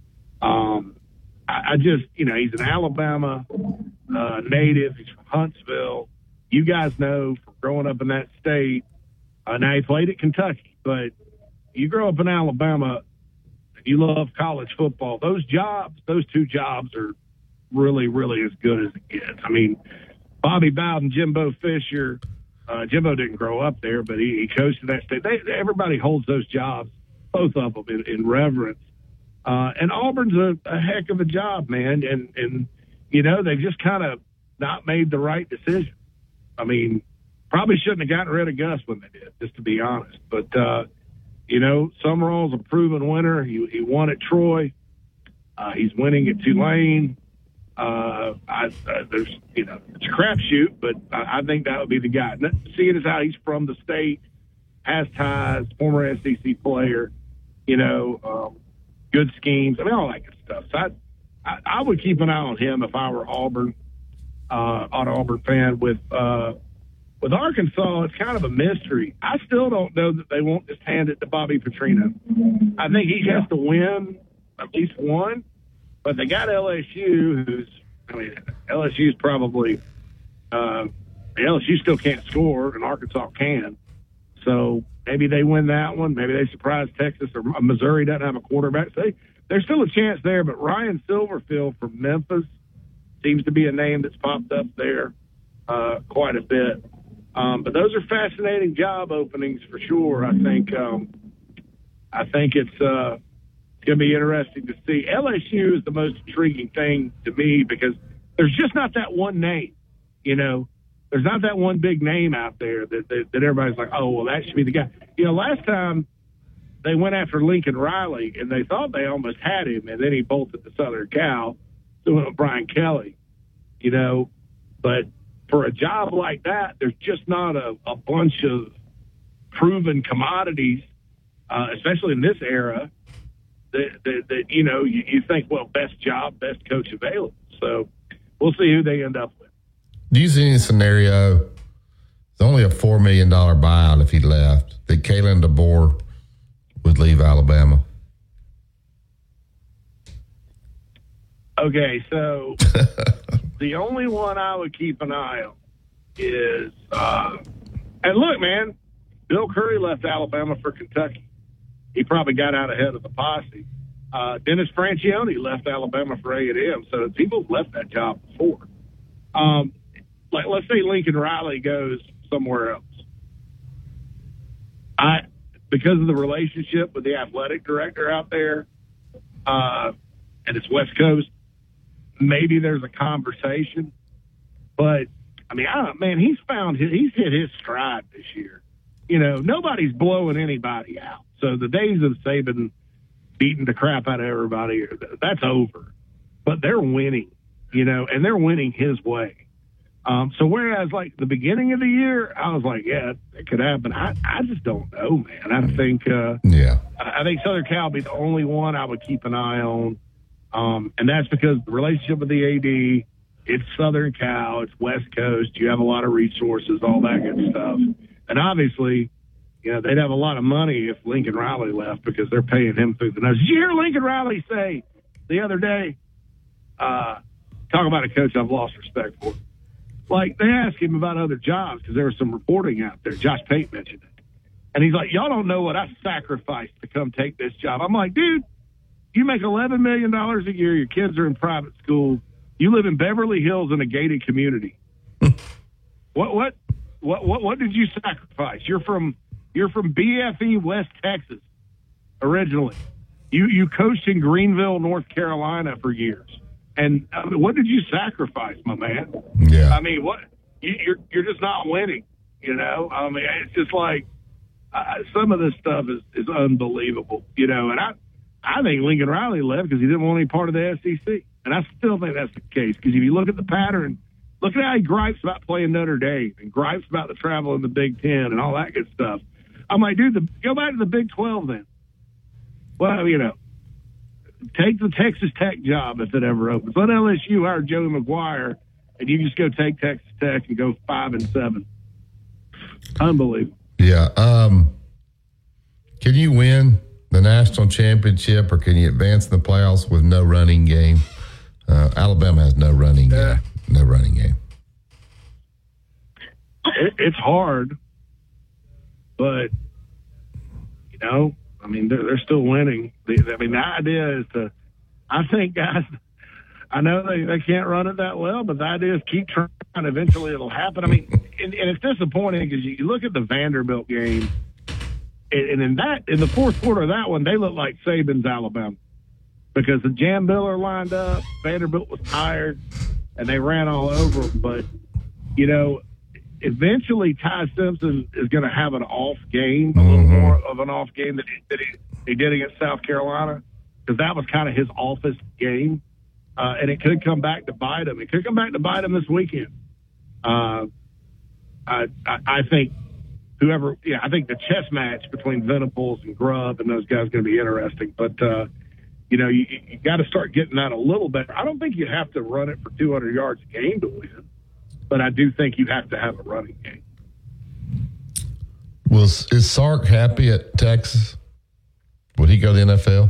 Um, I, I just, you know, he's an Alabama uh, native. He's from Huntsville. You guys know from growing up in that state. Uh, now he played at Kentucky, but you grow up in Alabama and you love college football. Those jobs, those two jobs are really, really as good as it gets. I mean, Bobby Bowden, Jimbo Fisher. Uh, Jimbo didn't grow up there, but he, he coached in that state. They, everybody holds those jobs, both of them, in, in reverence. Uh, and Auburn's a, a heck of a job, man. And, and you know, they've just kind of not made the right decision. I mean, probably shouldn't have gotten rid of Gus when they did, just to be honest. But, uh, you know, Summerall's a proven winner. He, he won at Troy. Uh, he's winning at Tulane. Uh, I, uh, there's, you know, it's a crapshoot, but I, I think that would be the guy. Seeing as how he's from the state, has ties, former S E C player, you know, um, good schemes. I mean, all that good stuff. So I, I, I would keep an eye on him if I were Auburn, uh, an Auburn fan. With uh, with Arkansas, it's kind of a mystery. I still don't know that they won't just hand it to Bobby Petrino. I think he has to win at least one. But they got L S U, who's, I mean, L S U's probably, uh, L S U still can't score, and Arkansas can. So maybe they win that one. Maybe they surprise Texas, or Missouri doesn't have a quarterback. So they, there's still a chance there, but Ryan Silverfield from Memphis seems to be a name that's popped up there uh, quite a bit. Um, but those are fascinating job openings for sure. I think, um, I think it's, uh, going to be interesting to see. L S U is the most intriguing thing to me because there's just not that one name, you know. There's not that one big name out there that, that, that everybody's like, oh, well, that should be the guy. You know, last time they went after Lincoln Riley, and they thought they almost had him, and then he bolted to Southern Cal, doing with Brian Kelly, you know. But for a job like that, there's just not a, a bunch of proven commodities, uh, especially in this era, That, that, that you know, you, you think, well, best job, best coach available. So we'll see who they end up with. Do you see any scenario? It's only a four million dollars buyout if he left, that Kalen DeBoer would leave Alabama. Okay, so the only one I would keep an eye on is, uh, and look, man, Bill Curry left Alabama for Kentucky. He probably got out ahead of the posse. Uh, Dennis Franchione left Alabama for A and M, so people left that job before. Um, like, let's say Lincoln Riley goes somewhere else. I, because of the relationship with the athletic director out there, uh, and it's West Coast, maybe there's a conversation. But I mean, I don't, man, he's found his, he's hit his stride this year. You know, nobody's blowing anybody out. So the days of Saban beating the crap out of everybody, that's over. But they're winning, you know, and they're winning his way. Um, so whereas, like, the beginning of the year, I was like, yeah, it could happen. I, I just don't know, man. I think uh, yeah, I think Southern Cal would be the only one I would keep an eye on. Um, and that's because the relationship with the A D, it's Southern Cal, it's West Coast. You have a lot of resources, all that good stuff. And obviously, you know, they'd have a lot of money if Lincoln Riley left because they're paying him through the nose. Did you hear Lincoln Riley say the other day, uh, talk about a coach I've lost respect for? Like, they asked him about other jobs because there was some reporting out there. Josh Pate mentioned it. And he's like, y'all don't know what I sacrificed to come take this job. I'm like, dude, you make eleven million dollars a year. Your kids are in private school. You live in Beverly Hills in a gated community. what, what, what, what, what did you sacrifice? You're from, you're from B F E, West Texas, originally. You, you coached in Greenville, North Carolina for years. And I mean, what did you sacrifice, my man? Yeah. I mean, what you, you're you're just not winning. You know, I mean, it's just like uh, some of this stuff is, is unbelievable. You know, and I I think Lincoln Riley left because he didn't want any part of the S E C, and I still think that's the case because if you look at the pattern Look at how he gripes about playing Notre Dame and gripes about the travel in the Big Ten and all that good stuff. I'm like, dude, the, go back to the Big twelve then. Well, you know, take the Texas Tech job if it ever opens. Let L S U hire Joey McGuire, and you just go take Texas Tech and go five and seven. Unbelievable. Yeah. Um, can you win the national championship, or can you advance in the playoffs with no running game? Uh, Alabama has no running Yeah. game. No running game. It, it's hard, but, you know, I mean, they're, they're still winning. The, I mean, the idea is to, I think, guys, I know they, they can't run it that well, but the idea is keep trying. Eventually it'll happen. I mean, and, and it's disappointing because you, you look at the Vanderbilt game, and, and in that, in the fourth quarter of that one, they look like Saban's Alabama because the Jam Miller lined up, Vanderbilt was tired, and they ran all over them. But, you know, eventually Ty Simpson is going to have an off game, a little Mm-hmm. more of an off game that he, that he, he did against South Carolina, because that was kind of his office game. Uh, and it could come back to bite him. It could come back to bite him this weekend. Uh, I, I, I think whoever, yeah, I think the chess match between Venables and Grubb and those guys is going to be interesting. But, uh, you know, you, you got to start getting that a little better. I don't think you have to run it for two hundred yards a game to win, but I do think you have to have a running game. Was is Sark happy at Texas? Would he go to the N F L?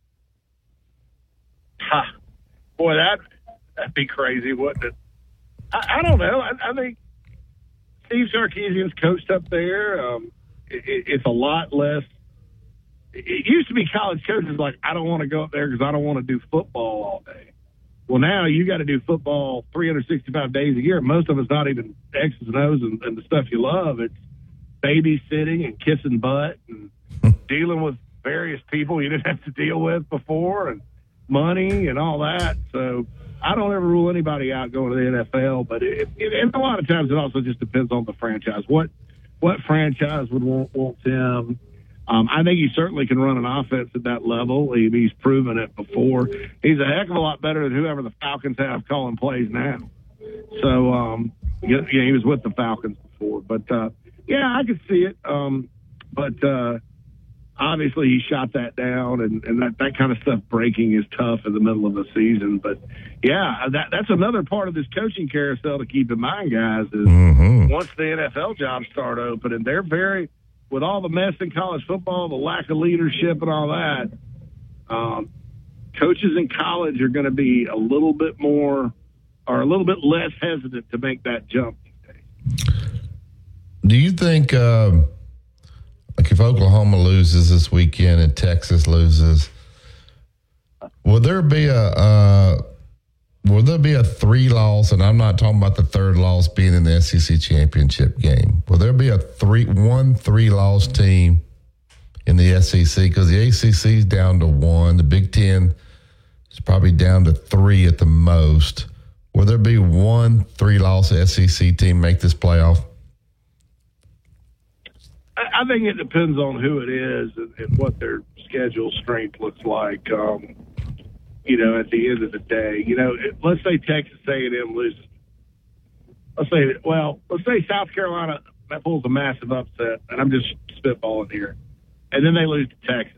Ha. Boy, that, that'd be crazy, wouldn't it? I, I don't know. I, I think Steve Sarkisian's coached up there. Um, it, it, it's a lot less. It used to be college coaches like, I don't want to go up there because I don't want to do football all day. Well, now you got to do football three hundred sixty-five days a year. Most of it's not even X's and O's and, and the stuff you love. It's babysitting and kissing butt and dealing with various people you didn't have to deal with before and money and all that. So I don't ever rule anybody out going to the N F L, but it, it, and a lot of times it also just depends on the franchise. What what franchise would want, want him? Um, I think he certainly can run an offense at that level. He, he's proven it before. He's a heck of a lot better than whoever the Falcons have calling plays now. So, um, yeah, he was with the Falcons before. But, uh, yeah, I could see it. Um, but uh, obviously he shot that down, and, and that, that kind of stuff breaking is tough in the middle of the season. But, yeah, that, that's another part of this coaching carousel to keep in mind, guys, is Mm-hmm. once the N F L jobs start opening, they're very – with all the mess in college football, the lack of leadership and all that, um, coaches in college are going to be a little bit more or a little bit less hesitant to make that jump these days. Do you think, um, like, if Oklahoma loses this weekend and Texas loses, will there be a uh, will there be a three loss? And I'm not talking about the third loss being in the S E C championship game. Will there be a three one three loss team in the S E C? Because the A C C is down to one. The Big Ten is probably down to three at the most. Will there be one three loss S E C team make this playoff? I think it depends on who it is and, and what their schedule strength looks like. Um, you know, at the end of the day, you know, it, let's say Texas A and M loses. Let's say, well, let's say South Carolina that pulls a massive upset, and I'm just spitballing here, and then they lose to Texas.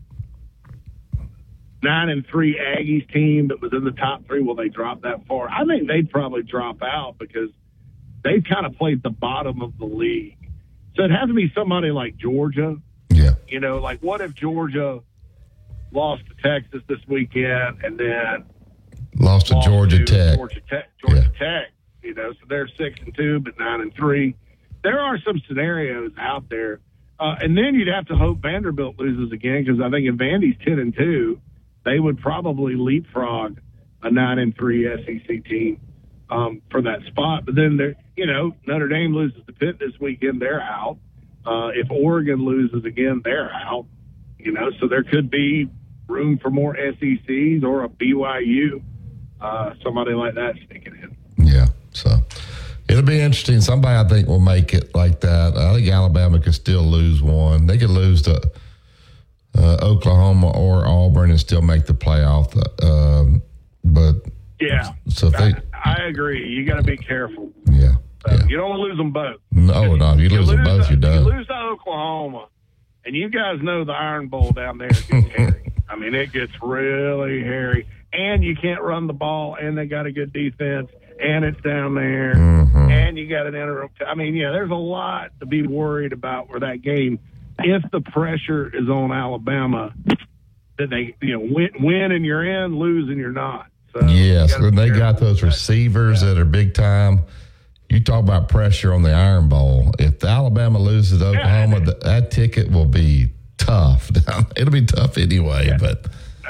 Nine and three Aggies team that was in the top three, will they drop that far? I think they'd probably drop out because they've kind of played the bottom of the league. So it has to be somebody like Georgia. Yeah. You know, like what if Georgia lost to Texas this weekend and then Lost to lost Georgia to Tech. Georgia Tech. Georgia Tech. You know, so they're six and two, but nine and three. There are some scenarios out there, uh, and then you'd have to hope Vanderbilt loses again because I think if Vandy's ten and two, they would probably leapfrog a nine and three S E C team um, for that spot. But then there, you know, Notre Dame loses to Pitt this weekend, they're out. Uh, if Oregon loses again, they're out. You know, so there could be room for more S E Cs or a B Y U, uh, somebody like that sneaking in. Yeah, so it'll be interesting. Somebody I think will make it like that. I think Alabama could still lose one. They could lose to uh, Oklahoma or Auburn and still make the playoff. Um, but Yeah, so if they, I, I, I agree. You got to be careful. Yeah, So yeah. you don't want to lose them both. No, no. If you, You lose them both, to, you're done. You lose to Oklahoma, and you guys know the Iron Bowl down there gets hairy. I mean, it gets really hairy. And you can't run the ball, and they got a good defense, and it's down there, mm-hmm. and you got an interim. I mean, yeah, there's a lot to be worried about where that game, if the pressure is on Alabama, that they, you know, win, win and you're in, lose and you're not. So yes, when they got those receivers yeah. that are big time. You talk about pressure on the Iron Bowl. If the Alabama loses to Oklahoma, yeah. that, that ticket will be tough. It'll be tough anyway, yeah. but.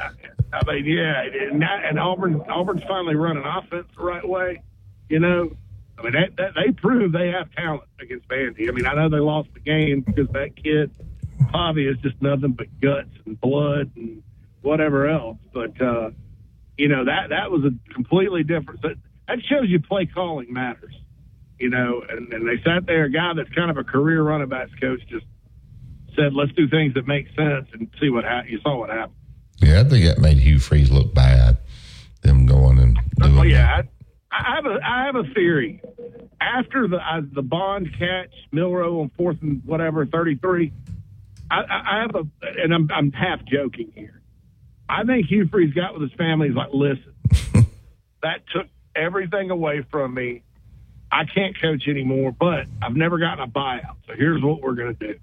I mean, yeah, and, and Auburn, Auburn's finally running offense the right way. You know, I mean, that, that, they prove they have talent against Vandy. I mean, I know they lost the game because that kid, Pavi, is just nothing but guts and blood and whatever else. But, uh, you know, that, that was a completely different. That, that shows you play calling matters, you know, and, and they sat there, a guy that's kind of a career running backs coach just said, let's do things that make sense and see what happened. You saw what happened. Yeah, I think that made Hugh Freeze look bad. Them going and doing oh, yeah, that. I, I have a I have a theory. After the uh, the Bond catch, Milroe on fourth and whatever thirty-three, I, I have a and I'm I'm half joking here. I think Hugh Freeze got with his family. He's like, listen, that took everything away from me. I can't coach anymore, but I've never gotten a buyout. So here's what we're gonna do.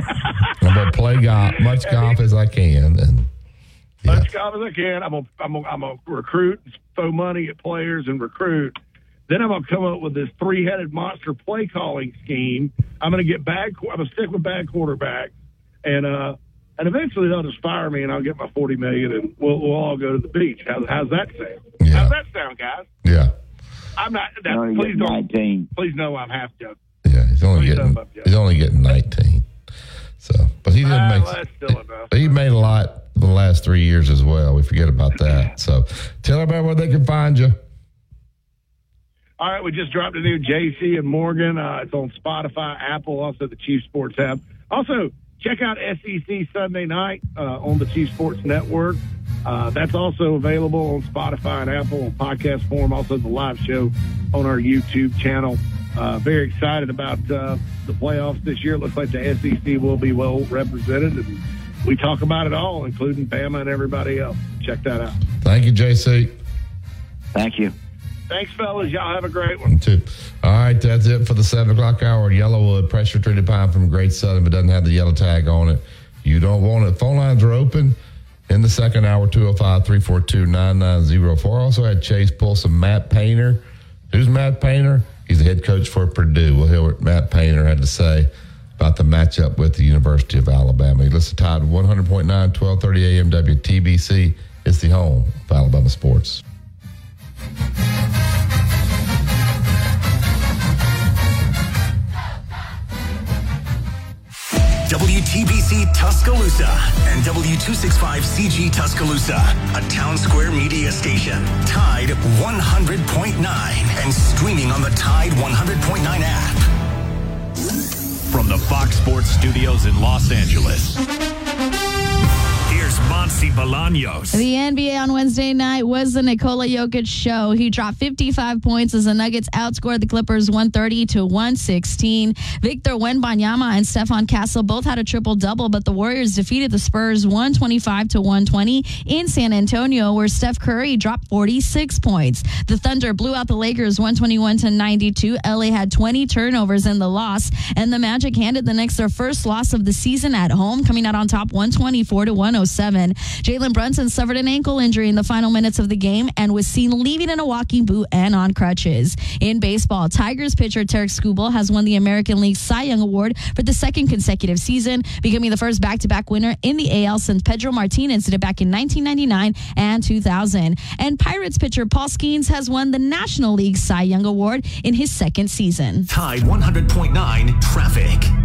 I'm gonna play golf, much golf as I can, and. Yeah. Much golf as I can. I'm gonna, I'm gonna, I'm gonna recruit, throw money at players, and recruit. Then I'm gonna come up with this three-headed monster play calling scheme. I'm gonna get bad. I'm gonna stick with bad quarterbacks, and uh, and eventually they'll just fire me, and I'll get my forty million, and we'll we'll all go to the beach. How's how's that sound? Yeah. How's that sound, guys? Yeah. I'm not. That, please don't. nineteen. Please know I'm half joking. Yeah, he's only please getting. He's only getting nineteen. So, but he didn't uh, make. Well, that's still enough. He made a lot. The last three years as well. We forget about that. So tell everybody where they can find you. All right, we just dropped a new J C and Morgan. Uh, it's on Spotify, Apple, also the Chief Sports app. Also, check out S E C Sunday Night uh, on the Chief Sports Network. Uh, that's also available on Spotify and Apple on podcast form. Also, the live show on our YouTube channel. Uh, very excited about uh, the playoffs this year. It looks like the S E C will be well represented. And we talk about it all, including Bama and everybody else. Check that out. Thank you, J C. Thank you. Thanks, fellas. Y'all have a great one. You too. All right, that's it for the seven o'clock hour. Yellowwood, pressure treated pine from Great Southern, but doesn't have the yellow tag on it. You don't want it. Phone lines are open in the second hour, two oh five, three four two, nine nine oh four. Also had Chase pull some Matt Painter. Who's Matt Painter? He's the head coach for Purdue. We'll hear what Matt Painter had to say about the matchup with the University of Alabama. You listen to Tide one hundred point nine, twelve thirty A M W T B C. It's the home of Alabama sports. W T B C Tuscaloosa and W two sixty-five C G Tuscaloosa, a Town Square media station. Tide one hundred point nine and streaming on the Tide one hundred point nine app. From the Fox Sports Studios in Los Angeles, here's Monty Bolaños. The N B A on Wednesday night was the Nikola Jokic show. He dropped fifty-five points as the Nuggets outscored the Clippers one thirty to one sixteen. Victor Wembanyama and Stephon Castle both had a triple-double, but the Warriors defeated the Spurs one twenty-five to one twenty in San Antonio, where Steph Curry dropped forty-six points. The Thunder blew out the Lakers one twenty-one to ninety-two. L A had twenty turnovers in the loss, and the Magic handed the Knicks their first loss of the season at home, coming out on top one twenty-four to one oh seven. Jalen Brunson suffered an ankle injury in the final minutes of the game and was seen leaving in a walking boot and on crutches. In baseball, Tigers pitcher Tarek Skubal has won the American League Cy Young Award for the second consecutive season, becoming the first back-to-back winner in the A L since Pedro Martinez did it back in nineteen ninety-nine and two thousand. And Pirates pitcher Paul Skeens has won the National League Cy Young Award in his second season. Tide one hundred point nine traffic. The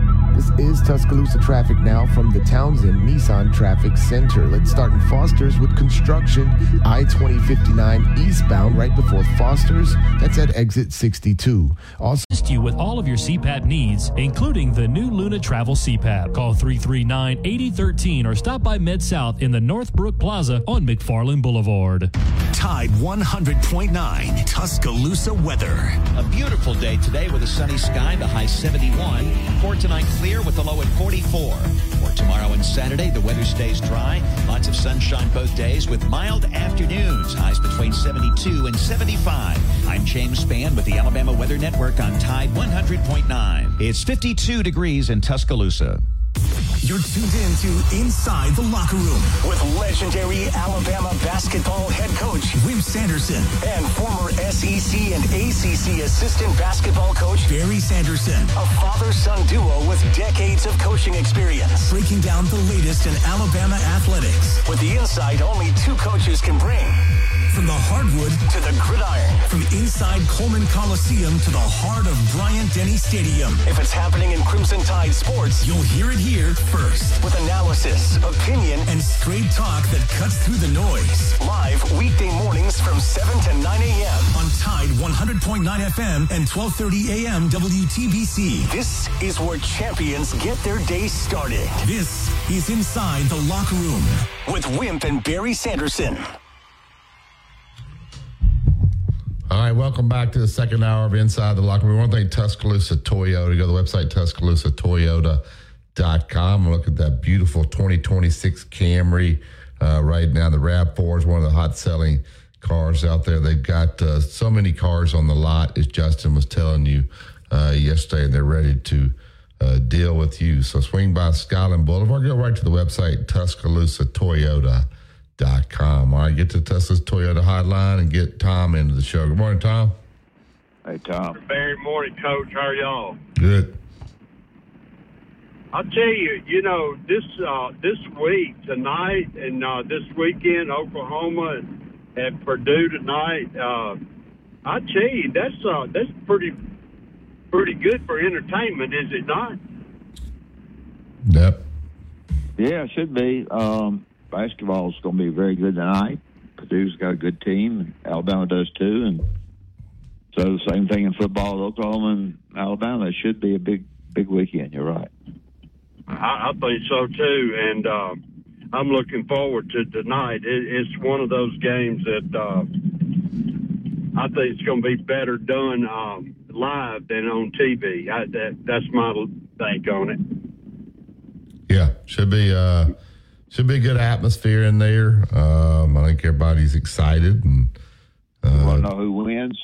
This is Tuscaloosa traffic now from the Townsend Nissan Traffic Center. Let's start in Foster's with construction. I twenty fifty-nine eastbound right before Foster's. That's at exit sixty-two. Also, assist you with all of your C PAP needs, including the new Luna Travel C PAP. Call three three nine, eight zero one three or stop by Mid-South in the Northbrook Plaza on McFarland Boulevard. Tide one hundred point nine Tuscaloosa weather. A beautiful day today with a sunny sky, the high seventy-one. For tonight, clear with the low at forty-four. For tomorrow and Saturday, the weather stays dry. Lots of sunshine both days with mild afternoons. Highs between seventy-two and seventy-five. I'm James Spann with the Alabama Weather Network on Tide one hundred point nine. It's fifty-two degrees in Tuscaloosa. You're tuned in to Inside the Locker Room with legendary Alabama basketball head coach Wimp Sanderson and former S E C and A C C assistant basketball coach Barry Sanderson, a father-son duo with decades of coaching experience, breaking down the latest in Alabama athletics with the insight only two coaches can bring. From the hardwood to the gridiron, from inside Coleman Coliseum to the heart of Bryant-Denny Stadium. If it's happening in Crimson Tide sports, you'll hear it here first. With analysis, opinion, and straight talk that cuts through the noise. Live weekday mornings from seven to nine a.m. on Tide one hundred point nine F M and twelve thirty a.m. W T B C. This is where champions get their day started. This is Inside the Locker Room with Wimp and Barry Sanderson. All right, welcome back to the second hour of Inside the Locker Room. We want to thank Tuscaloosa Toyota. Go to the website, Tuscaloosa Toyota dot com. Look at that beautiful twenty twenty-six Camry uh, right now. The RAV four is one of the hot-selling cars out there. They've got uh, so many cars on the lot, as Justin was telling you uh, yesterday, and they're ready to uh, deal with you. So swing by Skyland Boulevard. Go right to the website, Tuscaloosa Toyota dot com. All right, get to Tuscaloosa Toyota hotline and get Tom into the show. Good morning, Tom. Hey, Tom. Very morning, Coach. How are y'all? Good. I'll tell you, you know, this uh, this week, tonight, and uh, this weekend, Oklahoma and, and Purdue tonight, uh, I tell you, that's uh, that's pretty pretty good for entertainment, is it not? Yep. Yeah, it should be. Um, basketball is going to be very good tonight. Purdue's got a good team. Alabama does too. And so the same thing in football, Oklahoma and Alabama. It should be a big, big weekend. You're right. I, I think so too. And uh, I'm looking forward to tonight. It, it's one of those games that uh, I think it's going to be better done um, live than on T V. I, that, that's my take on it. Yeah, should be uh, should be a good atmosphere in there. Um, I think everybody's excited. And uh, you want to know who wins?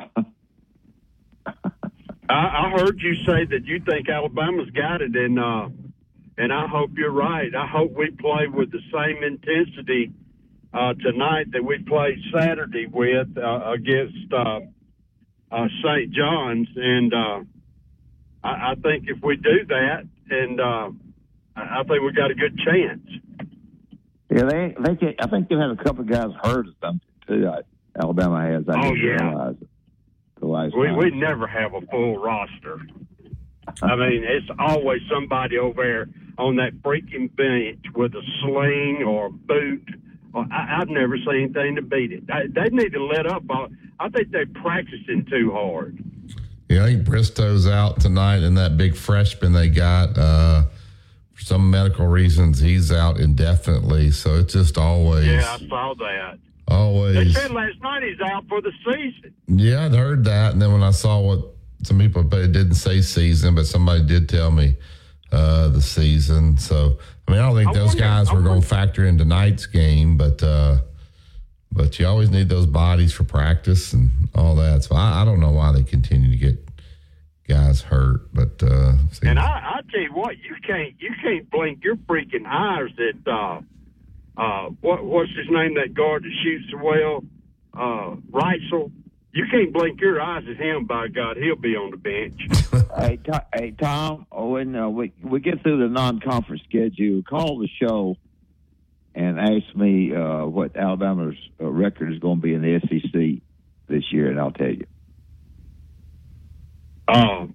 I, I heard you say that you think Alabama's got it, and uh, and I hope you're right. I hope we play with the same intensity uh, tonight that we played Saturday with uh, against uh, uh, Saint John's, and uh, I, I think if we do that, and uh, I think we got a good chance. Yeah, they they can, I think they have a couple of guys hurt or something too. I, Alabama has. I Oh, didn't yeah. realize it. The last We time. we never have a full roster. I mean, it's always somebody over there on that freaking bench with a sling or a boot. Or I, I've never seen anything to beat it. They, they need to let up. On, I think they're practicing too hard. yeah, I think Bristow's out tonight, and that big freshman they got, uh, for some medical reasons, he's out indefinitely. So it's just always, Yeah, I saw that. They always. said last night he's out for the season. Yeah, I'd heard that, and then when I saw what some people, but it didn't say season, but somebody did tell me uh, the season. So I mean, I don't think I those wonder- guys I were going wonder- to factor in tonight's game, but uh, but you always need those bodies for practice and all that. So I, I don't know why they continue to get guys hurt, but uh, seems- And I, I tell you what, you can't you can't blink your freaking eyes at uh, uh, what what's his name, that guard that shoots so well, uh, Reisel. You can't blink your eyes at him. By God, he'll be on the bench. Hey, to, hey, Tom. Oh, when uh, we we get through the non-conference schedule, call the show and ask me uh, what Alabama's uh, record is going to be in the S E C this year, and I'll tell you. Um,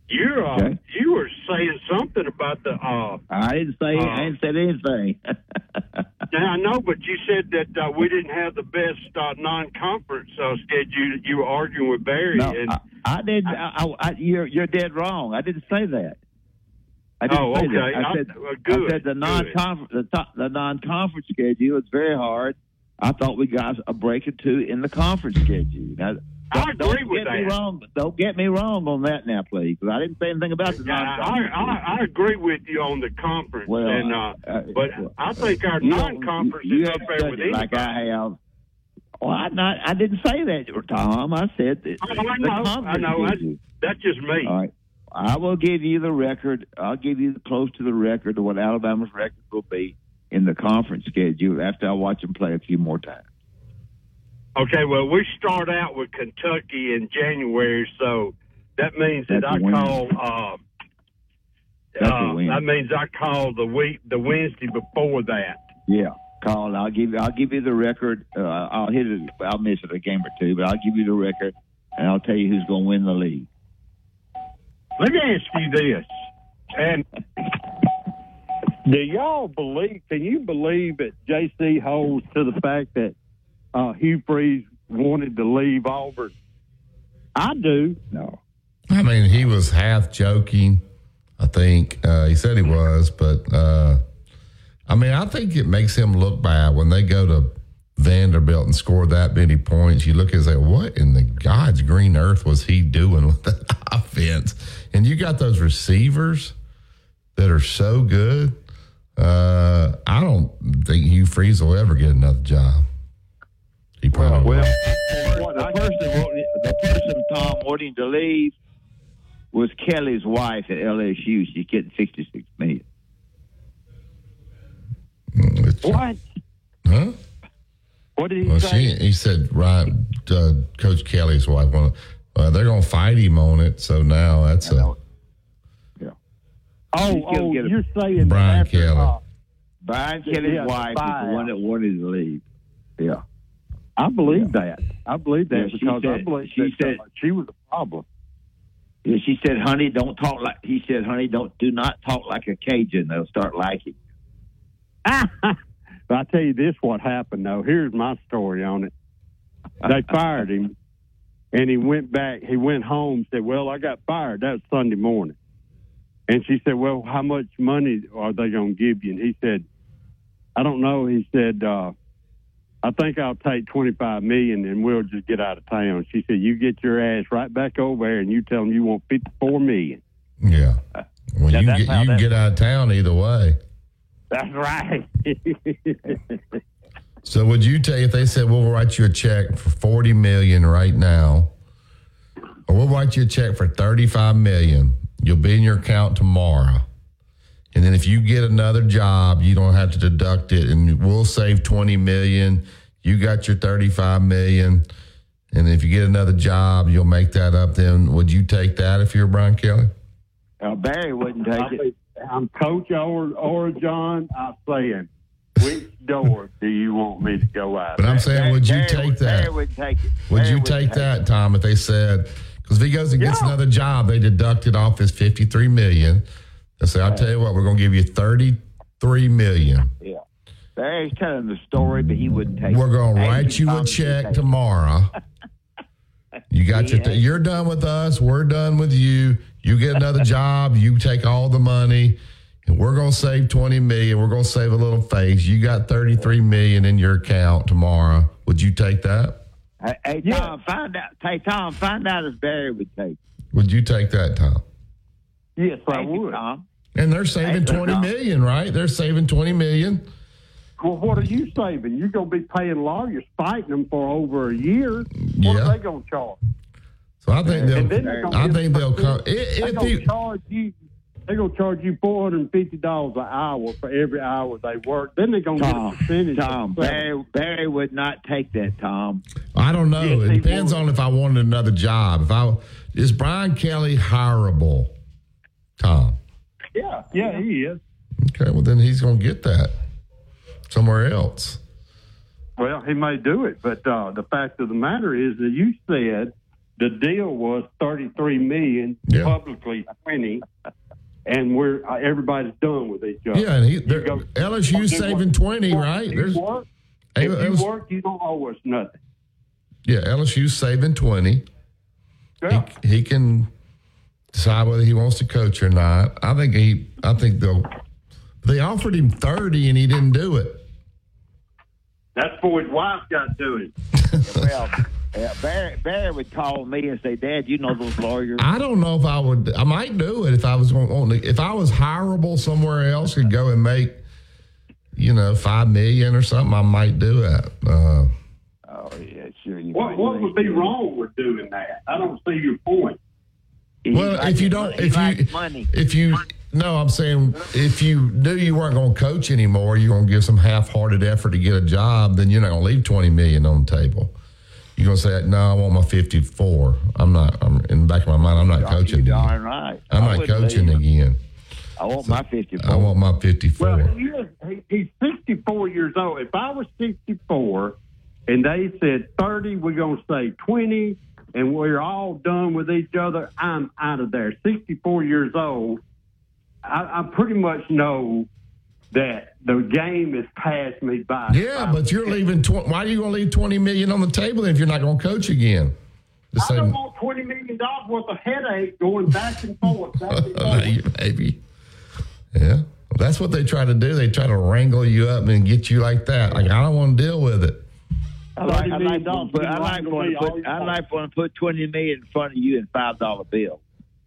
You're uh, Okay. you were saying something about the. Uh, I didn't say. Uh, I didn't say anything. now, I know, but you said that uh, we didn't have the best uh, non-conference uh, schedule. You were arguing with Barry. No, and I, I didn't. I, I, I, you're you're dead wrong. I didn't say that. I didn't Oh, say okay. that. I I- said, well, good, I said the good. non-conference the, to- the non-conference schedule is very hard. I thought we got a break or two in the conference schedule. Now, I don't, agree don't with get me that. wrong. Don't get me wrong on that now, please, because I didn't say anything about the Yeah, I, non-conference. I, I agree with you on the conference, Well, and uh, uh, but I think our You don't- non-conference you, you is up haven't there with studied it anybody. like I have. Well, I not. I didn't say that, Tom. I said that. I, I the know, I conference know. That's, schedule. that's just me. All right. I will give you the record. I'll give you the close to the record of what Alabama's record will be in the conference schedule after I watch them play a few more times. Okay, well, we start out with Kentucky in January, so that means that That's a I win. call. Uh, That's a uh, win. that means I call the week, the Wednesday before that. Yeah, Colin. I'll give you. I'll give you the record. Uh, I'll hit it. I'll miss it a game or two, but I'll give you the record, and I'll tell you who's going to win the league. Let me ask you this, and do y'all believe? Can you believe that J C holds to the fact that uh, Hugh Freeze wanted to leave Auburn? I do. No. I mean, he was half joking. I think uh, he said he was, but uh, I mean, I think it makes him look bad when they go to Vanderbilt and score that many points. You look and say, "What in the God's green earth was he doing with that offense?" And you got those receivers that are so good. Uh, I don't think Hugh Freeze will ever get another job. He probably Well, will. the person, wanting- the person Tom wanting to leave was Kelly's wife at L S U. She's getting sixty-six million. What? Huh? What did he Well, say? she, he said, right, uh, Coach Kelly's wife, well, uh, they're going to fight him on it. So now that's a Oh, He's gonna oh, get a- you're saying Brian that after, Kelly. uh, Brian Kelly's Yeah, wife is buyout. the one that wanted to leave. Yeah. I believe that. I believe that Yeah, she because I said- believe she that said- uh, she was a problem. Yeah, she said, "Honey, don't talk like." He said, "Honey, don't do not talk like a Cajun. They'll start liking." But I tell you this, what happened though. Here's my story on it. They fired him, and he went back. He went home. Said, "Well, I got fired." That was Sunday morning, and she said, "Well, how much money are they going to give you?" And he said, "I don't know." He said, uh, "I think I'll take twenty-five million, and we'll just get out of town." She said, "You get your ass right back over there, and you tell them you want fifty-four million." Yeah. Well, Yeah, you, that's get, how you can that- get out of town either way. That's right. So would you take, if they said, we'll write you a check for forty million dollars right now, or we'll write you a check for thirty-five million dollars, you'll be in your account tomorrow. And then if you get another job, you don't have to deduct it, and we'll save twenty million dollars. You got your thirty-five million dollars. And if you get another job, you'll make that up. Then would you take that if you're Brian Kelly? Uh, Barry wouldn't take it. I'm Coach or or John. I'm saying, which door do you want me to go out? But I'm saying, would you Barry take would- that? Barry would take it. Would Barry you would take that, Tom, if they said, because if he goes and gets another job, they deduct it off his fifty-three million dollars. They say, I'll tell you what, we're going to give you thirty-three million dollars. Yeah. Barry's telling the story, but he wouldn't take We're it. going to Hey, write you a Tom, check take it. tomorrow. You got your, Yeah. you're done with us. We're done with you. You get another job. You take all the money, and we're going to save twenty million. We're going to save a little face. You got thirty-three million in your account tomorrow. Would you take that? Hey, hey, Tom, find out. Hey, Tom, find out if Barry would take it. Would you take that, Tom? Yes, I Thank you, would. Tom. And they're saving Thank you, twenty Tom. million, right? They're saving twenty million. Well, what are you saving? You're going to be paying lawyers fighting them for over a year. What Yeah. are they going to charge? So I think And then they'll. they're gonna I give- think they'll come. They're If going you, to charge you. They're going to charge you four hundred and fifty dollars an hour for every hour they work. Then they're going to get a Tom, percentage. Tom, of the salary. Barry, Barry would not take that, Tom. I don't know. Yes, it he depends would. on if I wanted another job. If I is Brian Kelly hireable, Tom. Yeah, yeah, he is. Okay, well then he's going to get that somewhere else. Well, he may do it, but uh, the fact of the matter is that you said the deal was thirty-three million, Yeah. publicly twenty, and we're uh, everybody's done with each other. Yeah, and he, You they're- go- L S U's you saving work- twenty, work- right? you There's- work, Hey, if that you was- work, you don't owe us nothing. Yeah, L S U's saving twenty. Yeah. He, he can decide whether he wants to coach or not. I think he. I think they'll. They offered him thirty, and he didn't do it. That's before his wife got to him. Well, uh, Barry, Barry would call me and say, "Dad, you know those lawyers." I don't know if I would. I might do it if I was on. If I was hireable somewhere else, could go and make, you know, five million or something. I might do that. Uh, oh yeah, sure. You What what would be wrong with doing that? I don't see your point. well, if you don't, if you, if you, no, I'm saying if you knew you weren't going to coach anymore, you're going to give some half-hearted effort to get a job, then you're not going to leave twenty million on the table. You're going to say, no, I want my fifty-four. I'm not. I'm in the back of my mind. I'm not You're coaching. darn again. right. I'm I not wouldn't coaching leave. again. I want my fifty-four. I want my fifty-four. Well, he is, he, he's sixty-four years old. If I was sixty-four and they said thirty, we're going to say twenty, and we're all done with each other, I'm out of there. sixty-four years old, I, I pretty much know that the game has passed me by. Yeah, but you're leaving. Tw- why are you going to leave twenty million on the table if you're not going to coach again? Just I don't say, want twenty million dollars worth of headache going back and forth. Back and forth. maybe. Yeah, well, that's what they try to do. They try to wrangle you up and get you like that. Like I don't want to deal with it. I like, I like, to put, I like for to put, I like for to put twenty million in front of you in five dollar bill.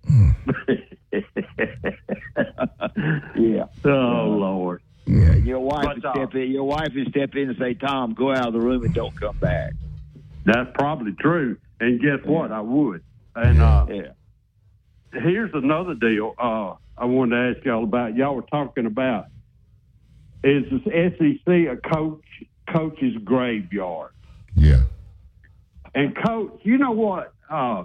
Yeah. Oh Lord. Yeah. Your wife But, would uh, step in. Your wife would step in and say, "Tom, go out of the room and don't come back." That's probably true. And guess what? I would. And uh, Yeah. here's another deal uh, I wanted to ask y'all about. Y'all were talking about, is this S E C a coach coach's graveyard? Yeah. And coach, you know what? Uh,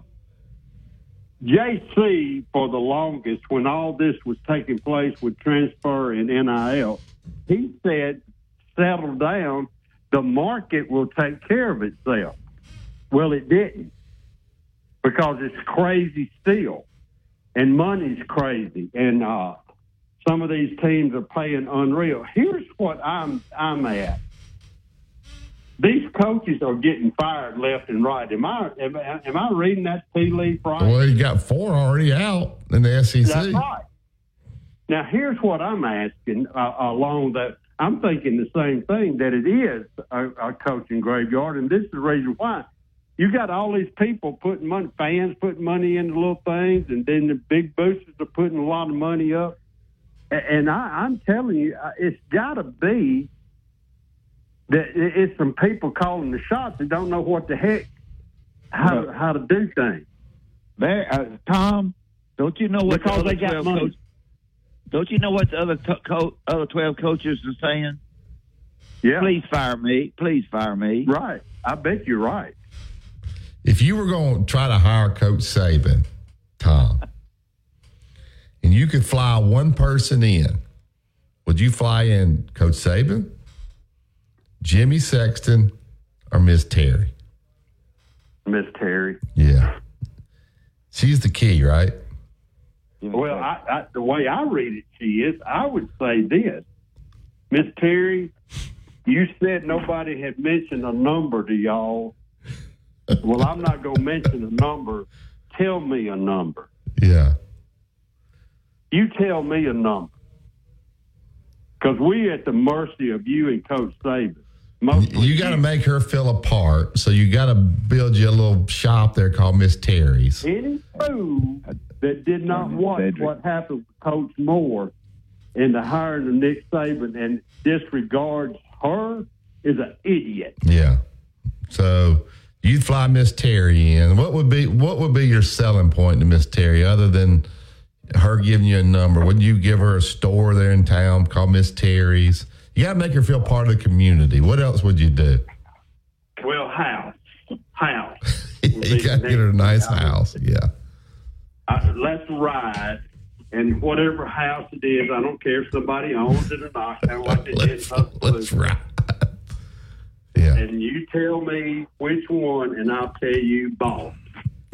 J C, for the longest, when all this was taking place with transfer and N I L, he said, settle down, the market will take care of itself. Well, it didn't, because it's crazy still, and money's crazy, and uh, some of these teams are paying unreal. Here's what I'm I'm at. These coaches are getting fired left and right. Am I am, am I reading that tea leaf right? Well, you got four already out in the S E C. That's right. Now, here's what I'm asking uh, along that. I'm thinking the same thing, that it is a, a coaching graveyard, and this is the reason why. You got all these people putting money, fans putting money into little things, and then the big boosters are putting a lot of money up. And, and I, I'm telling you, uh, it's got to be that it's some people calling the shots that don't know what the heck, how, No. how to do things. Barry, uh, Tom, don't you know what Because the other they got twelve money. coaches? Don't you know what the other co- co- other twelve coaches are saying? Yeah. Please fire me. Please fire me. Right. I bet you're right. If you were going to try to hire Coach Saban, Tom, and you could fly one person in, would you fly in Coach Saban, Jimmy Sexton, or Miss Terry? Miss Terry. Yeah. She's the key, right? Well, I, I, the way I read it, she is. I would say this, Miss Terry. You said nobody had mentioned a number to y'all. Well, I'm not going to mention a number. Tell me a number. Yeah. You tell me a number, because we at the mercy of you and Coach Saban. Mostly You got to make her feel a part, so you got to build you a little shop there called Miss Terry's. Any fool that did not watch what happened with Coach Moore in the hiring of Nick Saban and disregards her is an idiot. Yeah. So you'd fly Miss Terry in. What would be what would be your selling point to Miss Terry other than her giving you a number? Wouldn't you give her a store there in town called Miss Terry's? You got to make her feel part of the community. What else would you do? Well, house, house. You got to get her a nice house. Yeah. Uh, let's ride, and whatever house it is, I don't care if somebody owns it or not. Kind of like they did in Tuscaloosa. Let's ride. Yeah. And you tell me which one, and I'll tell you boss.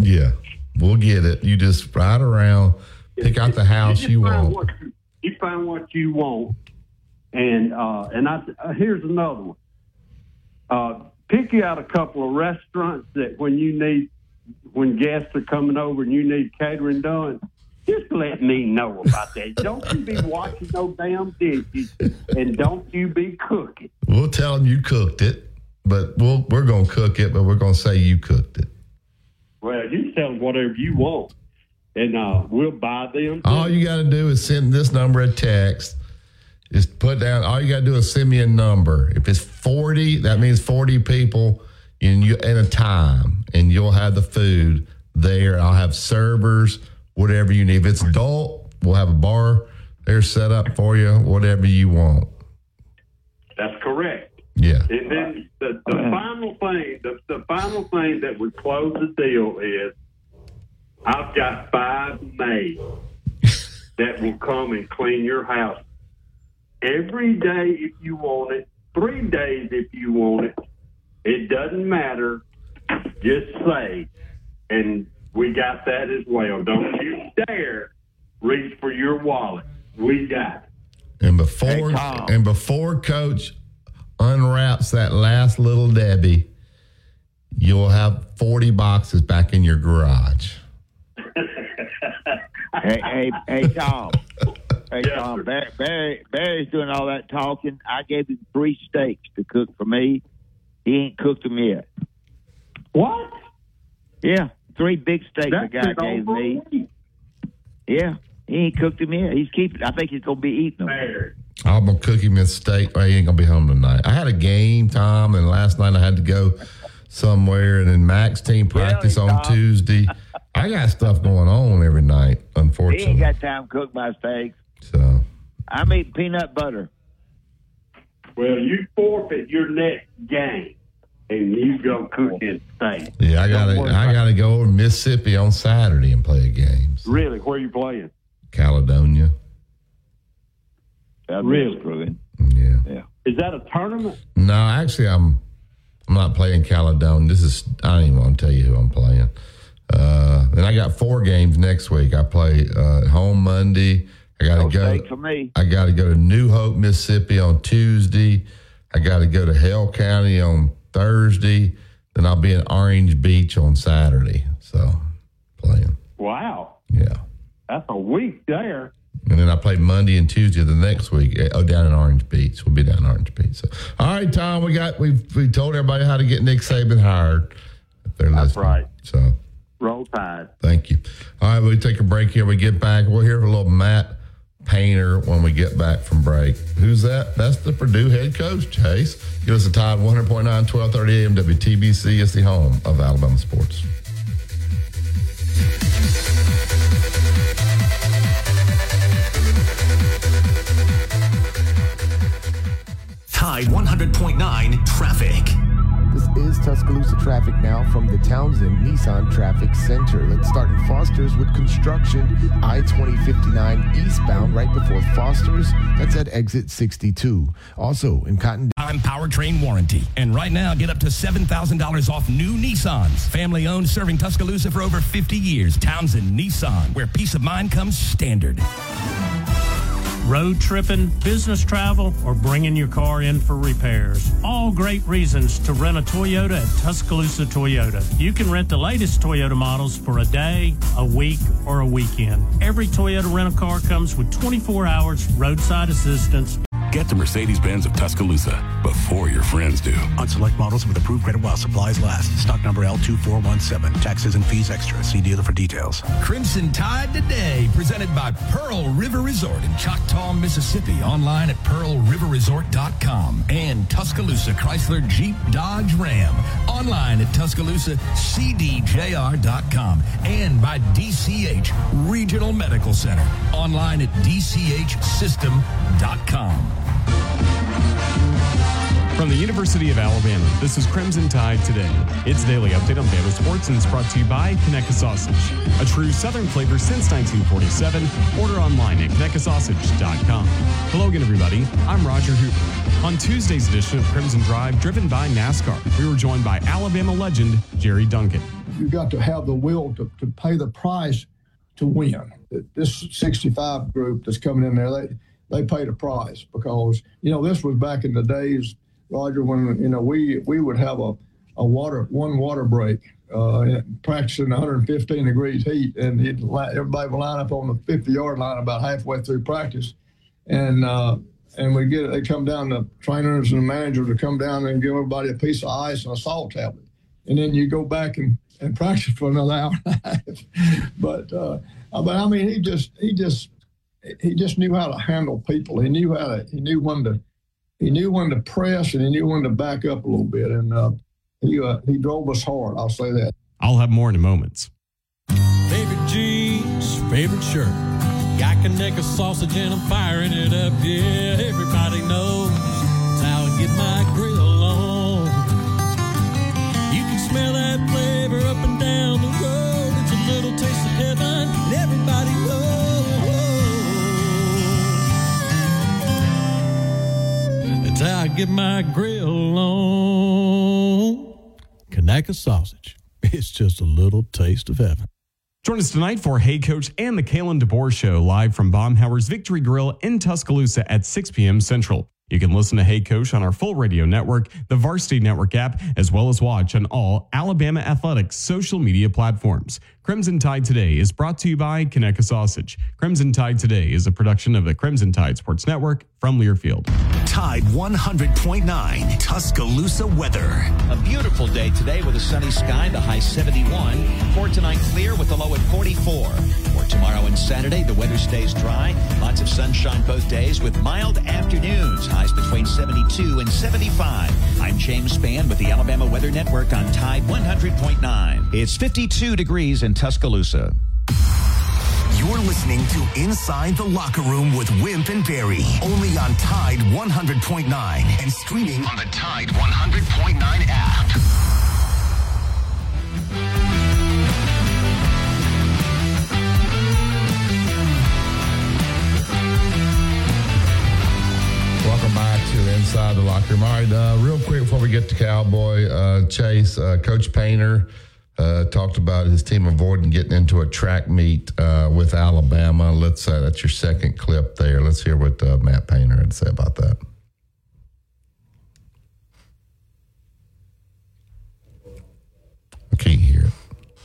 Yeah, we'll get it. You just ride around, pick out the house you, you want. What you, you find what you want, and uh, and I uh, here's another one. Uh, pick you out a couple of restaurants that when you need, when guests are coming over and you need catering done, just let me know about that. Don't you be washing those damn dishes, and don't you be cooking. We'll tell them you cooked it, but we'll, we're going to cook it, but we're going to say you cooked it. Well, you tell them whatever you want, and uh, we'll buy them. All you got to do is send this number a text. Just put down, all you got to do is send me a number. If it's forty, that means forty people in, you, in a time, and you'll have the food there. I'll have servers, whatever you need. If it's adult, we'll have a bar there set up for you, whatever you want. That's correct. Yeah. And then the, the final thing, the, the final thing that would close the deal is I've got five maids that will come and clean your house every day if you want it, three days if you want it. It doesn't matter. Just say. And we got that as well. Don't you dare reach for your wallet. We got it. And before Hey, and before Coach unwraps that last little Debbie, you'll have forty boxes back in your garage. hey, hey, hey, Tom. Hey, Tom. Barry, Barry, Barry's doing all that talking. I gave him three steaks to cook for me. He ain't cooked them yet. What? Yeah, three big steaks That's the guy gave me. Yeah, he ain't cooked them yet. He's keeping. I think he's gonna be eating them. Barry. I'm gonna cook him a steak, but he ain't gonna be home tonight. I had a game, Tom, and last night I had to go somewhere, and then Mac's team practice Really, on Tom? Tuesday. I got stuff going on every night, He unfortunately. ain't got time to cook my steaks. So I'm eating peanut butter. Well, you forfeit your next game, and you go cook his steak. yeah, I gotta Don't worry I about gotta go over to Mississippi on Saturday and play a game. it. Really, where you playing? Caledonia. That'd Really? be screwing. Yeah. Yeah. Is that a tournament? No, actually, I'm I'm not playing Caledonia. This is I don't even want to tell you who I'm playing. Uh, and I got four games next week. I play uh, home Monday. I got to No go. steak for me. I got to go to New Hope, Mississippi on Tuesday. I got to go to Hale County on Thursday. Then I'll be in Orange Beach on Saturday. So playing. Wow, Yeah. that's a week there. And then I play Monday and Tuesday the next week. Oh, down in Orange Beach. We'll be down in Orange Beach. So, all right, Tom, we got we we told everybody how to get Nick Saban hired. If they're That's listening. right. So Roll Tide. thank you. All right, we'll take a break here. We get back. We'll hear from a little Matt Painter when we get back from break. Who's that? That's the Purdue head coach, Chase. Give us a Tide one hundred point nine, twelve thirty A M W T B C. It's the home of Alabama sports. Tide one hundred point nine traffic. This is Tuscaloosa traffic now from the Townsend Nissan Traffic Center. Let's start in Foster's with construction. I twenty fifty-nine eastbound right before Foster's. That's at exit sixty-two. Also in Cotton. I'm Powertrain Warranty. And right now, get up to seven thousand dollars off new Nissans. Family owned, serving Tuscaloosa for over fifty years. Townsend Nissan, where peace of mind comes standard. Road tripping, business travel, or bringing your car in for repairs. All great reasons to rent a Toyota at Tuscaloosa Toyota. You can rent the latest Toyota models for a day, a week, or a weekend. Every Toyota rental car comes with twenty-four hours roadside assistance. Get the Mercedes-Benz of Tuscaloosa before your friends do. On select models with approved credit while supplies last. Stock number L two four one seven. Taxes and fees extra. See dealer for details. Crimson Tide Today, presented by Pearl River Resort in Choctaw, Mississippi. Online at pearl river resort dot com. And Tuscaloosa Chrysler Jeep Dodge Ram. Online at tuscaloosa c d j r dot com. And by D C H Regional Medical Center. Online at d c h system dot com. From the University of Alabama, this is Crimson Tide Today. Its daily update on Bama sports and is brought to you by Conecuh Sausage. A true Southern flavor since nineteen forty-seven. Order online at conecuh sausage dot com. Hello again, everybody. I'm Roger Hooper. On Tuesday's edition of Crimson Drive, driven by NASCAR, we were joined by Alabama legend Jerry Duncan. you got to have the will to, to pay the price to win. This sixty-five group that's coming in there, they they paid a price because, you know, this was back in the days, Roger, when, you know, we we would have a, a water one water break, uh, practicing one hundred fifteen degrees heat, and he'd, everybody would line up on the fifty-yard line about halfway through practice, and uh, and we get they come down, the trainers and the managers would come down and give everybody a piece of ice and a salt tablet, and then you go back and, and practice for another hour and a half. But uh, but I mean, he just he just he just knew how to handle people. He knew how to he knew when to he knew when to press, and he knew when to back up a little bit, and uh, he uh, he drove us hard. I'll say that. I'll have more in a moment. Favorite jeans, favorite shirt. Got Conecuh sausage and I'm firing it up. Yeah, everybody knows it's how I get my grill on. You can smell that flavor up and down the road. It's a little taste of heaven, and everybody knows it's how I get my grill on. Conecuh sausage. It's just a little taste of heaven. Join us tonight for Hey Coach and the Kalen DeBoer Show live from Baumhower's Victory Grill in Tuscaloosa at six p.m. Central. You can listen to Hey Coach on our full radio network, the Varsity Network app, as well as watch on all Alabama Athletics social media platforms. Crimson Tide Today is brought to you by Conecuh Sausage. Crimson Tide Today is a production of the Crimson Tide Sports Network from Learfield. Tide one hundred point nine Tuscaloosa weather. A beautiful day today with a sunny sky, the high seventy-one. For tonight, clear with the low at forty-four. For tomorrow and Saturday, the weather stays dry. Lots of sunshine both days with mild afternoons. Highs between seventy-two and seventy-five. I'm James Spann with the Alabama Weather Network on Tide one hundred point nine. It's fifty-two degrees in Tuscaloosa. You're listening to Inside the Locker Room with Wimp and Barry, only on Tide one hundred point nine and streaming on the Tide one hundred point nine app. Welcome back to Inside the Locker Room. All right, uh, real quick before we get to Cowboy, uh, Chase, uh, Coach Painter uh, talked about his team avoiding getting into a track meet uh, with Alabama. Let's uh, that's your second clip there. Let's hear what uh, Matt Painter had to say about that. I can't hear it.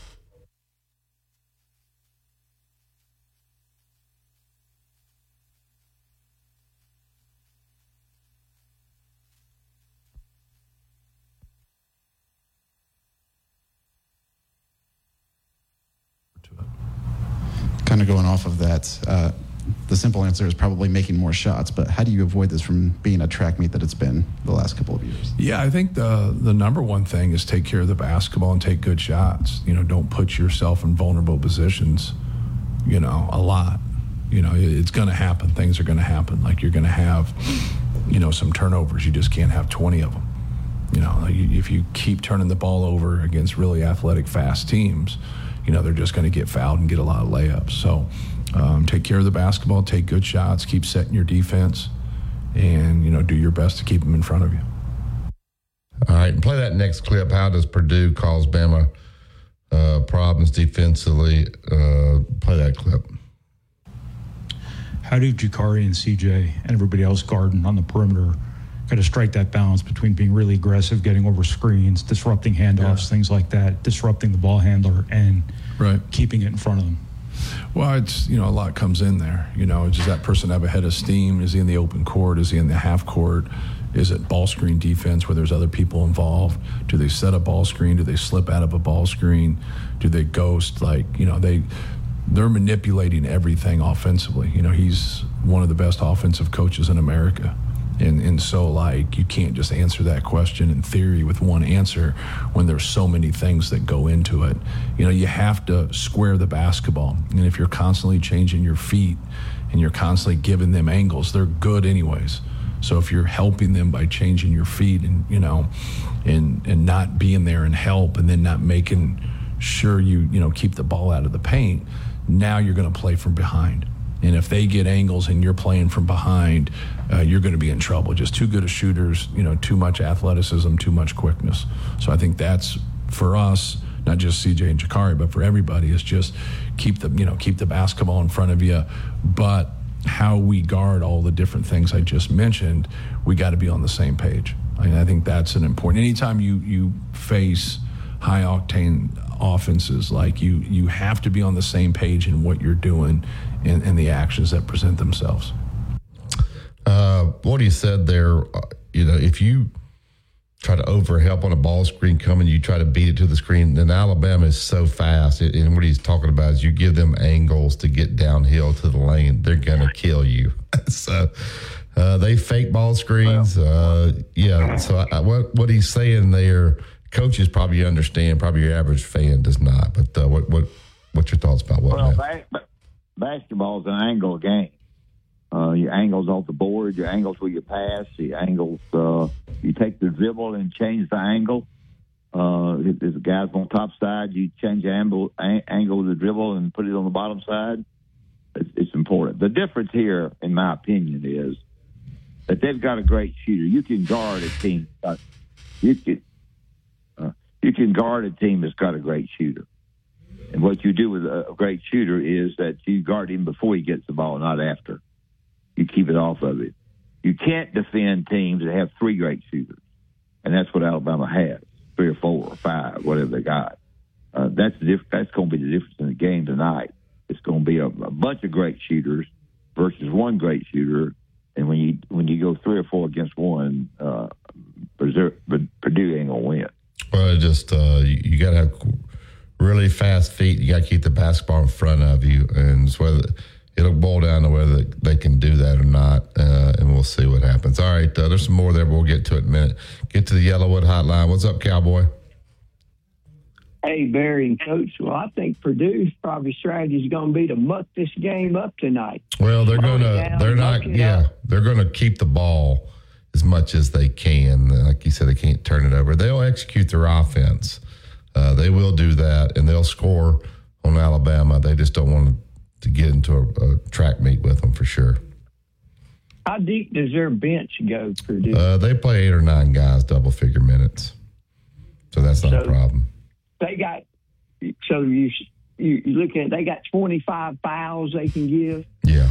Kind of going off of that, uh, the simple answer is probably making more shots, but how do you avoid this from being a track meet that it's been the last couple of years? Yeah, I think the the number one thing is take care of the basketball and take good shots. You know, don't put yourself in vulnerable positions, you know, a lot. You know, it's going to happen. Things are going to happen. Like you're going to have, you know, some turnovers. You just can't have twenty of them. You know, if you keep turning the ball over against really athletic, fast teams, you know, they're just going to get fouled and get a lot of layups. So um, take care of the basketball, take good shots, keep setting your defense, and, you know, do your best to keep them in front of you. All right, and play that next clip. How does Purdue cause Bama uh, problems defensively? Uh, play that clip. How do Jakari and C J and everybody else guarding on the perimeter got to strike that balance between being really aggressive, getting over screens, disrupting handoffs, yeah. things like that, disrupting the ball handler, and right. keeping it in front of them? Well, it's, you know, a lot comes in there. You know, does that person have a head of steam? Is he in the open court? Is he in the half court? Is it ball screen defense where there's other people involved? Do they set a ball screen? Do they slip out of a ball screen? Do they ghost? Like, you know, they, they're manipulating everything offensively. You know, he's one of the best offensive coaches in America. And and so, like, you can't just answer that question in theory with one answer when there's so many things that go into it. You know, you have to square the basketball. And if you're constantly changing your feet and you're constantly giving them angles, they're good anyways. So if you're helping them by changing your feet and, you know, and and not being there and help and then not making sure you, you know, keep the ball out of the paint, now you're going to play from behind. And if they get angles and you're playing from behind, uh, you're going to be in trouble. Just too good of shooters, you know, too much athleticism, too much quickness. So I think that's, for us, not just C J and Jakari, but for everybody, is just keep the, you know, keep the basketball in front of you. But how we guard all the different things I just mentioned, we got to be on the same page. I mean, I think that's an important. Anytime you you face high octane offenses, like you you have to be on the same page in what you're doing and, and the actions that present themselves. Uh, what you said there, uh, you know, if you try to overhelp on a ball screen coming, you try to beat it to the screen, then Alabama is so fast. And what he's talking about is you give them angles to get downhill to the lane, they're going to kill you. so uh, they fake ball screens. Uh, yeah, so I, what, what he's saying there, coaches probably understand, probably your average fan does not. But uh, what what what's your thoughts about what? Well, ba- basketball is an angle game. Uh, your angles off the board, your angles where you pass, your angles, uh, you take the dribble and change the angle. Uh, if, if the guy's on top side, you change the angle, a- angle of the dribble and put it on the bottom side. It's, it's important. The difference here, in my opinion, is that they've got a great shooter. You can guard a team. Uh, you can uh, you can guard a team that's got a great shooter. And what you do with a, a great shooter is that you guard him before he gets the ball, not after. You keep it off of it. You can't defend teams that have three great shooters, and that's what Alabama has, three or four or five, whatever they got. Uh, that's the diff- That's going to be the difference in the game tonight. It's going to be a, a bunch of great shooters versus one great shooter, and when you when you go three or four against one, uh, Purdue ain't going to win. Well, just uh, you, you got to have really fast feet. You got to keep the basketball in front of you, and it's whether it'll boil down to whether they can do that or not, uh, and we'll see what happens. All right, uh, there's some more there, but we'll get to it in a minute. Get to the Yellowwood Hotline. What's up, Cowboy? Hey, Barry and Coach. Well, I think Purdue's probably strategy is going to be to muck this game up tonight. Well, they're going to, they're not, yeah, up. They're going to keep the ball as much as they can. Like you said, they can't turn it over. They'll execute their offense. Uh, they will do that, and they'll score on Alabama. They just don't want to. to get into a, a track meet with them for sure. How deep does their bench go, Purdue? Uh, they play eight or nine guys, double figure minutes. So that's not so a problem. They got, so you, you, you look at, they got twenty-five fouls they can give? Yeah.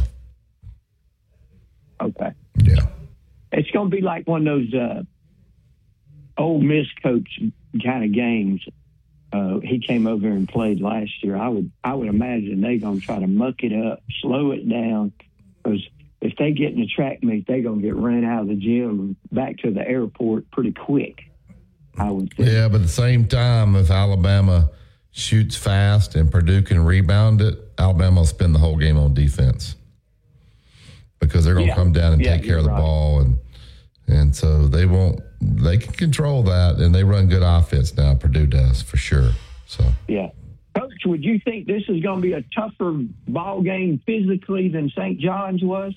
Okay. Yeah. It's going to be like one of those uh, Ole Miss coach kind of games. Uh, he came over and played last year. I would I would imagine they're going to try to muck it up, slow it down, because if they get in a track meet, they're going to get ran out of the gym and back to the airport pretty quick, I would think. Yeah, but at the same time, if Alabama shoots fast and Purdue can rebound it, Alabama will spend the whole game on defense because they're going to yeah. come down and yeah, take care of the right. ball. And and so they won't. They can control that, and they run good offense now. Purdue does, for sure. So yeah. Coach, would you think this is going to be a tougher ball game physically than Saint John's was?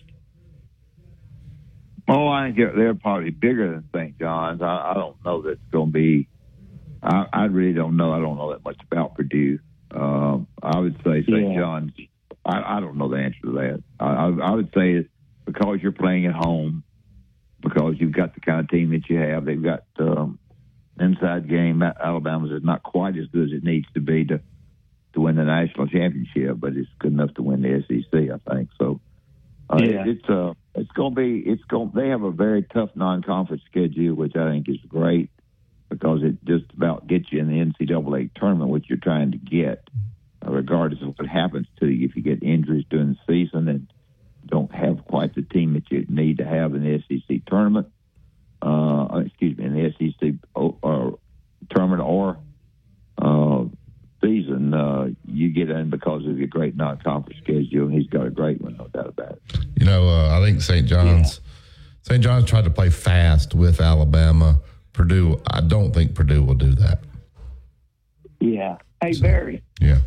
Oh, I think they're, they're probably bigger than Saint John's. I, I don't know that it's going to be I, – I really don't know. I don't know that much about Purdue. Um, I would say Saint Yeah. John's – I don't know the answer to that. I, I, I would say it's because you're playing at home, because you've got the kind of team that you have. They've got um, inside game. Alabama's is not quite as good as it needs to be to to win the national championship, but it's good enough to win the S E C, I think. So uh, yeah. it, it's uh, it's going to be it's going. They have a very tough non-conference schedule, which I think is great because it just about gets you in the N C double A tournament, which you're trying to get, uh, regardless of what happens to you. If you get injuries during the season and don't have quite the team that you need to have in the S E C tournament, uh, excuse me, in the S E C uh, tournament or uh, season, uh, you get in because of your great non-conference schedule, and he's got a great one, no doubt about it. You know, uh, I think Saint John's, yeah. Saint John's tried to play fast with Alabama. Purdue, I don't think Purdue will do that. Yeah. Hey, so, Barry. Yeah.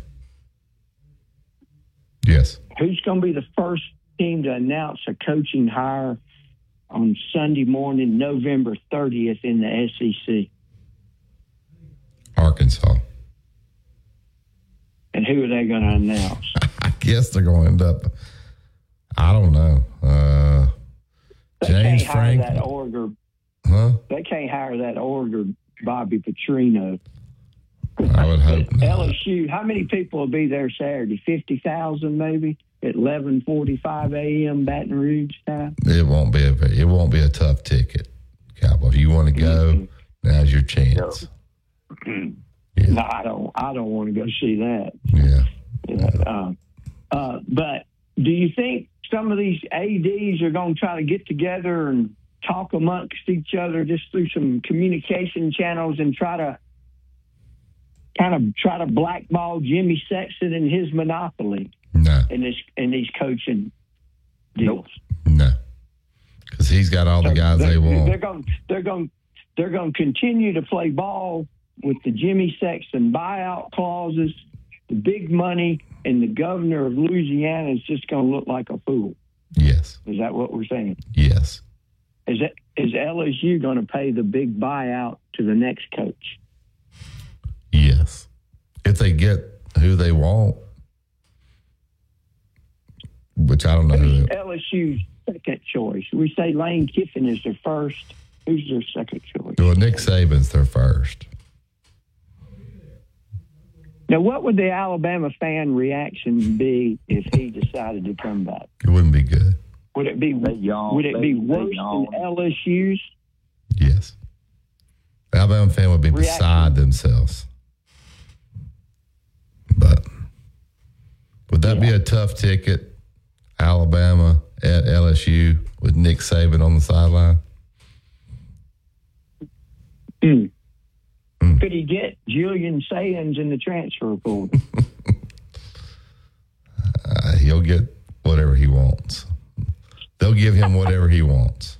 Yes. Who's going to be the first team to announce a coaching hire on Sunday morning, November thirtieth in the S E C? Arkansas. And who are they going to announce? I guess they're going to end up, I don't know. Uh, James can't Frank. Hire that Orger, huh? They can't hire that Orger Bobby Petrino. I would hope not. L S U, how many people will be there Saturday? fifty thousand maybe at eleven forty-five a.m. Baton Rouge time? It won't be a it won't be a tough ticket, Cowboy. If you want to go, mm-hmm. now's your chance. Yeah. No, I don't. I don't want to go see that. Yeah. yeah. Uh, uh, but do you think some of these A Ds are going to try to get together and talk amongst each other just through some communication channels and try to kind of try to blackball Jimmy Sexton and his monopoly? No. In this in these coaching deals. No. Because he's got all the so guys they want. They're going. They're going. They're going to continue to play ball with the Jimmy Sexton buyout clauses, the big money, and the governor of Louisiana is just going to look like a fool. Yes. Is that what we're saying? Yes. Is that is L S U going to pay the big buyout to the next coach? Yes. If they get who they want, which I don't know. Who's who L S U's second choice? We say Lane Kiffin is their first. Who's their second choice? Well, Nick Saban's their first. Now, what would the Alabama fan reaction be if he decided to come back? It wouldn't be good. Would it be? Yawn, would it be they, worse they than L S U's? Yes. The Alabama fan would be reaction. beside themselves. But would that yeah. be a tough ticket? Alabama at L S U with Nick Saban on the sideline? Mm. Mm. Could he get Julian Sayans in the transfer portal? uh, he'll get whatever he wants. They'll give him whatever he wants.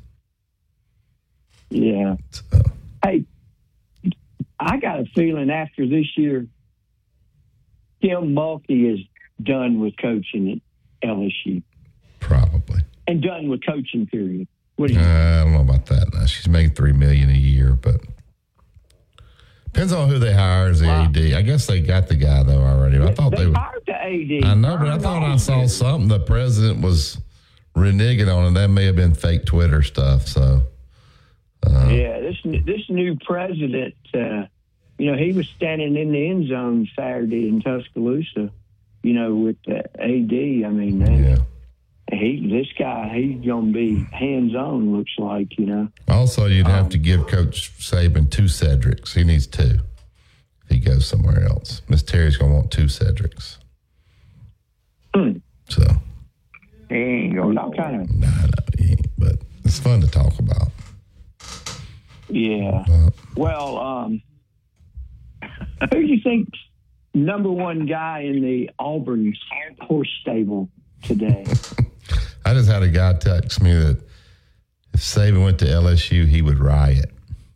Yeah. So. Hey, I got a feeling after this year, Tim Mulkey is done with coaching at L S U. Probably. And done with coaching, period. What do you uh, I don't know about that now. She's making three million dollars a year, but depends on who they hire as the wow. A D. I guess they got the guy, though, already. I thought they, they hired the A D. I know, but I thought I saw something the president was reneging on, and that may have been fake Twitter stuff. So, uh, yeah, this this new president, uh, you know, he was standing in the end zone Saturday in Tuscaloosa, you know, with the A D. I mean, they, yeah. he this guy, he's going to be hands on. Looks like, you know. Also, you'd have um, to give Coach Saban two Cedrics. He needs two. If he goes somewhere else, Miss Terry's going to want two Cedrics. Hmm. So. He ain't going to kind of. Nah, no, he ain't. But it's fun to talk about. Yeah. Uh, well, um, who do you think's number one guy in the Auburn horse stable today? I just had a guy text me that if Saban went to L S U, he would riot.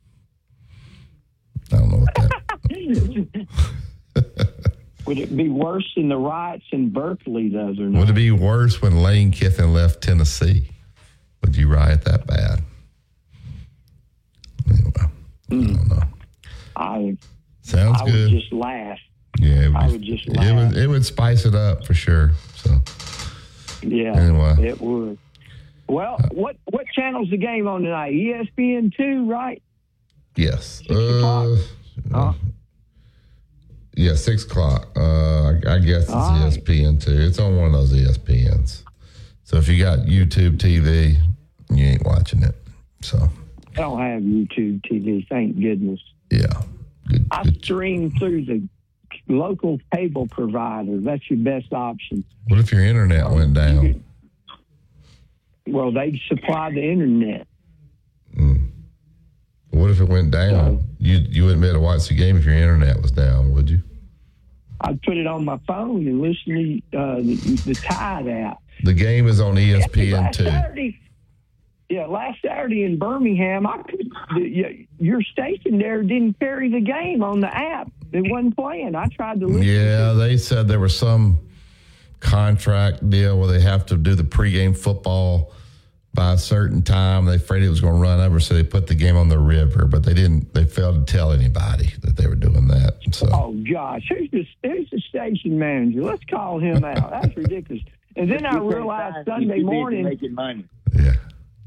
I don't know what that. Would it be worse than the riots in Berkeley, though, or not? Would it be worse when Lane Kiffin left Tennessee? Would you riot that bad? Anyway, mm. I don't know. I sounds I good. I would just laugh. Yeah, it would, I would just laugh. It would, it would spice it up for sure. So. Yeah, anyway. It would. Well, uh, what what channel's the game on tonight? E S P N two, right? Yes. Six o'clock. Uh, uh, yeah, six o'clock. Uh, I, I guess it's right. E S P N two. It's on one of those E S P Ns. So if you got YouTube T V, you ain't watching it. So I don't have YouTube T V. Thank goodness. Yeah. Good, I good. stream through the local cable provider. That's your best option. What if your internet went down? Well, they supply the internet. Mm. What if it went down? So, you you wouldn't be able to watch the game if your internet was down, would you? I'd put it on my phone and listen to uh, the, the Tide app. The game is on E S P N two. Yeah, last Saturday in Birmingham, I could, the, your station there didn't carry the game on the app. It wasn't playing. I tried to listen. Yeah, to they said there was some contract deal where they have to do the pregame football by a certain time. They afraid it was going to run over, so they put the game on the river. But they didn't. They failed to tell anybody that they were doing that. So. Oh gosh, who's the who's the station manager? Let's call him out. That's ridiculous. And then I realized Sunday morning. Making money. Yeah.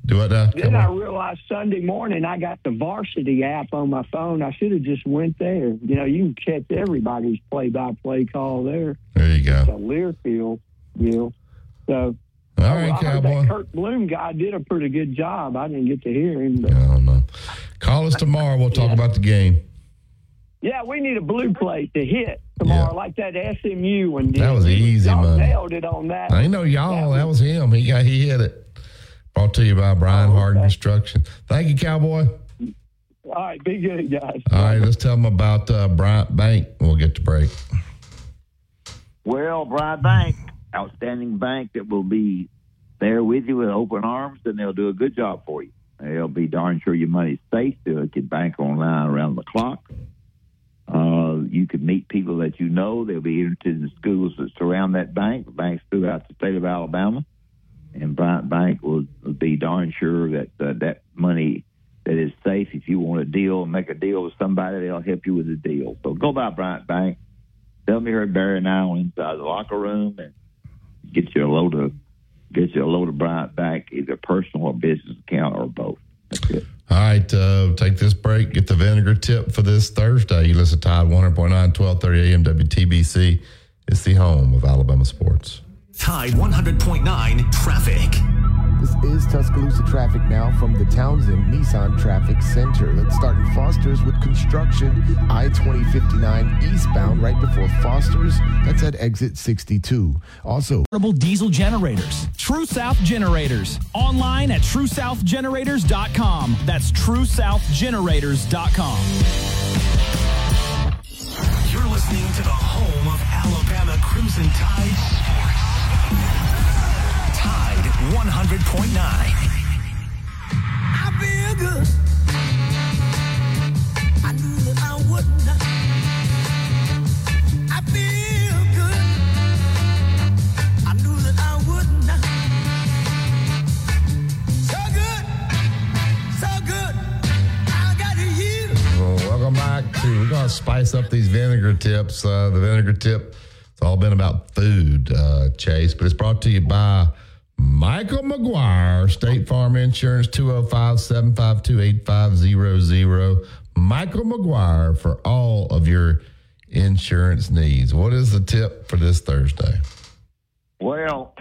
Do what now? Then I realized Sunday morning I got the Varsity app on my phone. I should have just went there. You know, you can catch everybody's play-by-play call there. There you go. It's a Learfield deal. So, all oh, right, I heard Cowboy. that Kurt Bloom guy did a pretty good job. I didn't get to hear him. But. I don't know. Call us tomorrow. We'll talk yeah. about the game. Yeah, we need a blue plate to hit tomorrow, yeah. like that S M U one did. That was easy, y'all man. Nailed it on that. I know y'all. That was, that was him. He got he hit it. Brought to you by Brian oh, okay. Harden Construction. Thank you, Cowboy. All right, be good, guys. All right, let's tell them about uh, Bryant Bank. We'll get to break. Well, Bryant Bank, outstanding bank that will be there with you with open arms, and they'll do a good job for you. They'll be darn sure your money's safe. You can bank online around the clock. Uh, you can meet people that you know. They'll be interested in the schools that surround that bank, banks throughout the state of Alabama. And Bryant Bank will, will be darn sure that uh, that money that is safe. If you want a deal, make a deal with somebody, they'll help you with the deal. So go by Bryant Bank. Tell me here at Barry and I inside the locker room and get you a load of get you a load of Bryant Bank, either personal or business account or both. That's it. All right, uh, take this break. Get the vinegar tip for this Thursday. You listen to Tide one hundred point nine, twelve thirty a.m. W T B C. It's the home of Alabama sports. Tide one hundred point nine traffic. This is Tuscaloosa traffic now from the Townsend Nissan Traffic Center. Let's start in Foster's with construction. I twenty fifty-nine eastbound right before Foster's. That's at exit sixty-two. Also, portable diesel generators. True South Generators. Online at true south generators dot com. That's true south generators dot com. You're listening to the home of Alabama Crimson Tide Sports. Tide one hundred point nine. I feel good. I knew that I would not. I feel good. I knew that I would not. So good. So good. I got you. Well, welcome back to, we're going to spice up these vinegar tips. Uh, the vinegar tip, it's all been about food, uh, Chase, but it's brought to you by Michael McGuire, State Farm Insurance, two oh five, seven five two, eight five hundred. Michael McGuire for all of your insurance needs. What is the tip for this Thursday? Well,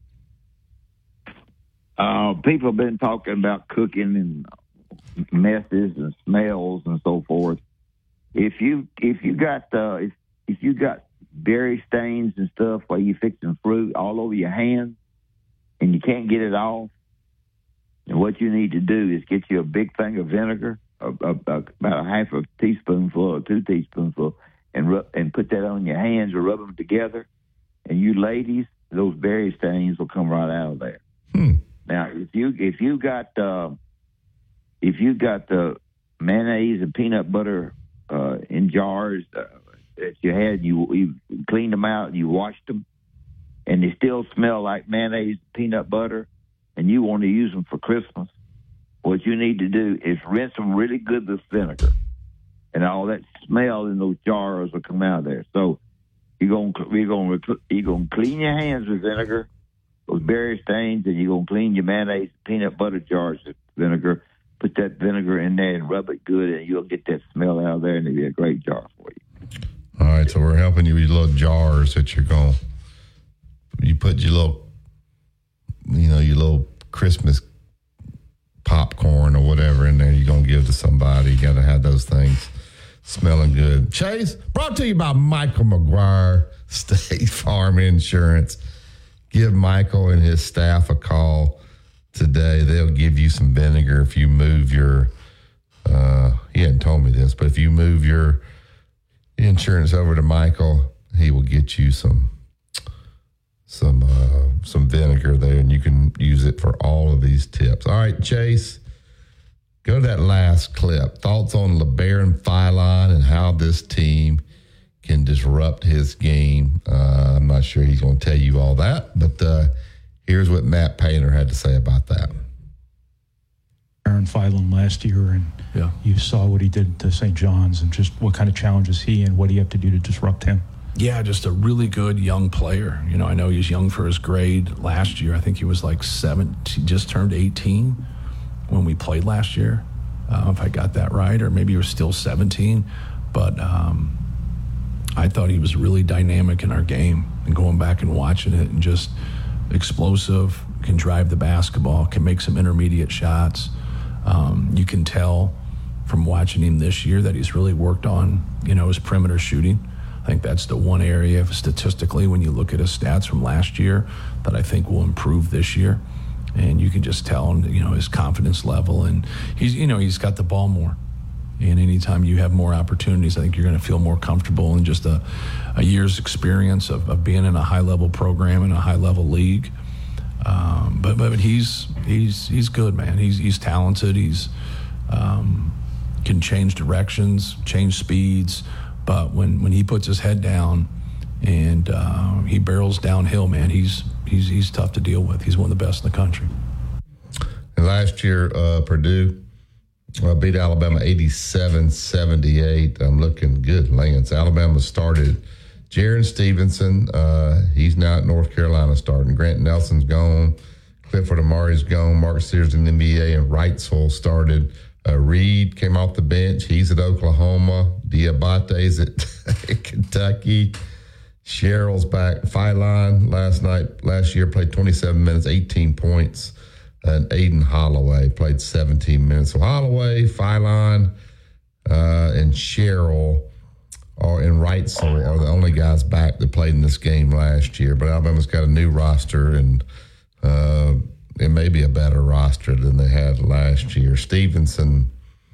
uh, people have been talking about cooking and messes and smells and so forth. If you if you got uh, if if you got berry stains and stuff while you fixing fruit all over your hands, and you can't get it off, and what you need to do is get you a big thing of vinegar, a, a, a, about a half a teaspoonful or two teaspoonful, and rub, and put that on your hands or rub them together. And you ladies, those berry stains will come right out of there. Hmm. Now, if you if you got uh, if you got the mayonnaise and peanut butter uh, in jars uh, that you had, you you cleaned them out, and you washed them, and they still smell like mayonnaise, peanut butter, and you want to use them for Christmas, what you need to do is rinse them really good with vinegar, and all that smell in those jars will come out of there. So you're going you're going you're going to clean your hands with vinegar, those berry stains, and you're going to clean your mayonnaise, peanut butter jars with vinegar. Put that vinegar in there and rub it good, and you'll get that smell out of there, and it'll be a great jar for you. All right, so we're helping you with your little jars that you're going. You put your little, you know, your little Christmas popcorn or whatever in there you're going to give to somebody. You got to have those things smelling good. Chase, brought to you by Michael McGuire, State Farm Insurance. Give Michael and his staff a call today. They'll give you some vinegar if you move your, uh, he hadn't told me this, but if you move your insurance over to Michael, he will get you some some uh, some vinegar there, and you can use it for all of these tips. All right, Chase, go to that last clip. Thoughts on LeBaron Philon and how this team can disrupt his game. Uh, I'm not sure he's going to tell you all that, but uh, here's what Matt Painter had to say about that. Aaron Philon last year, and yeah. you saw what he did to Saint John's and just what kind of challenges he and what he had to do to disrupt him. Yeah, just a really good young player. You know, I know he's young for his grade. Last year, I think he was like seventeen, just turned eighteen when we played last year, uh, if I got that right, or maybe he was still seventeen. But um, I thought he was really dynamic in our game, and going back and watching it, and just explosive, can drive the basketball, can make some intermediate shots. Um, you can tell from watching him this year that he's really worked on, you know, his perimeter shooting. I think that's the one area statistically when you look at his stats from last year that I think will improve this year. And you can just tell, you know, his confidence level. And he's, you know, he's got the ball more. And anytime you have more opportunities, I think you're going to feel more comfortable in just a, a year's experience of, of being in a high-level program in a high-level league. Um, but but he's he's he's good, man. He's he's talented. He's um, can change directions, change speeds. But when, when he puts his head down and uh, he barrels downhill, man, he's he's he's tough to deal with. He's one of the best in the country. And last year, uh, Purdue uh, beat Alabama eighty-seven seventy-eight. I'm looking good, Lance. Alabama started Jaron Stevenson. Uh, he's now at North Carolina starting. Grant Nelson's gone. Clifford Amari's gone. Mark Sears in the N B A, and Wrightsville started. Uh, Reed came off the bench. He's at Oklahoma. Diabate's at Kentucky. Sherrill's back. Philon last night, last year played twenty-seven minutes, eighteen points. And Aiden Holloway played seventeen minutes. So Holloway, Philon, uh, and Sherrill are in Wrightsville are the only guys back that played in this game last year. But Alabama's got a new roster, and uh, it may be a better roster than they had last year. Stevenson,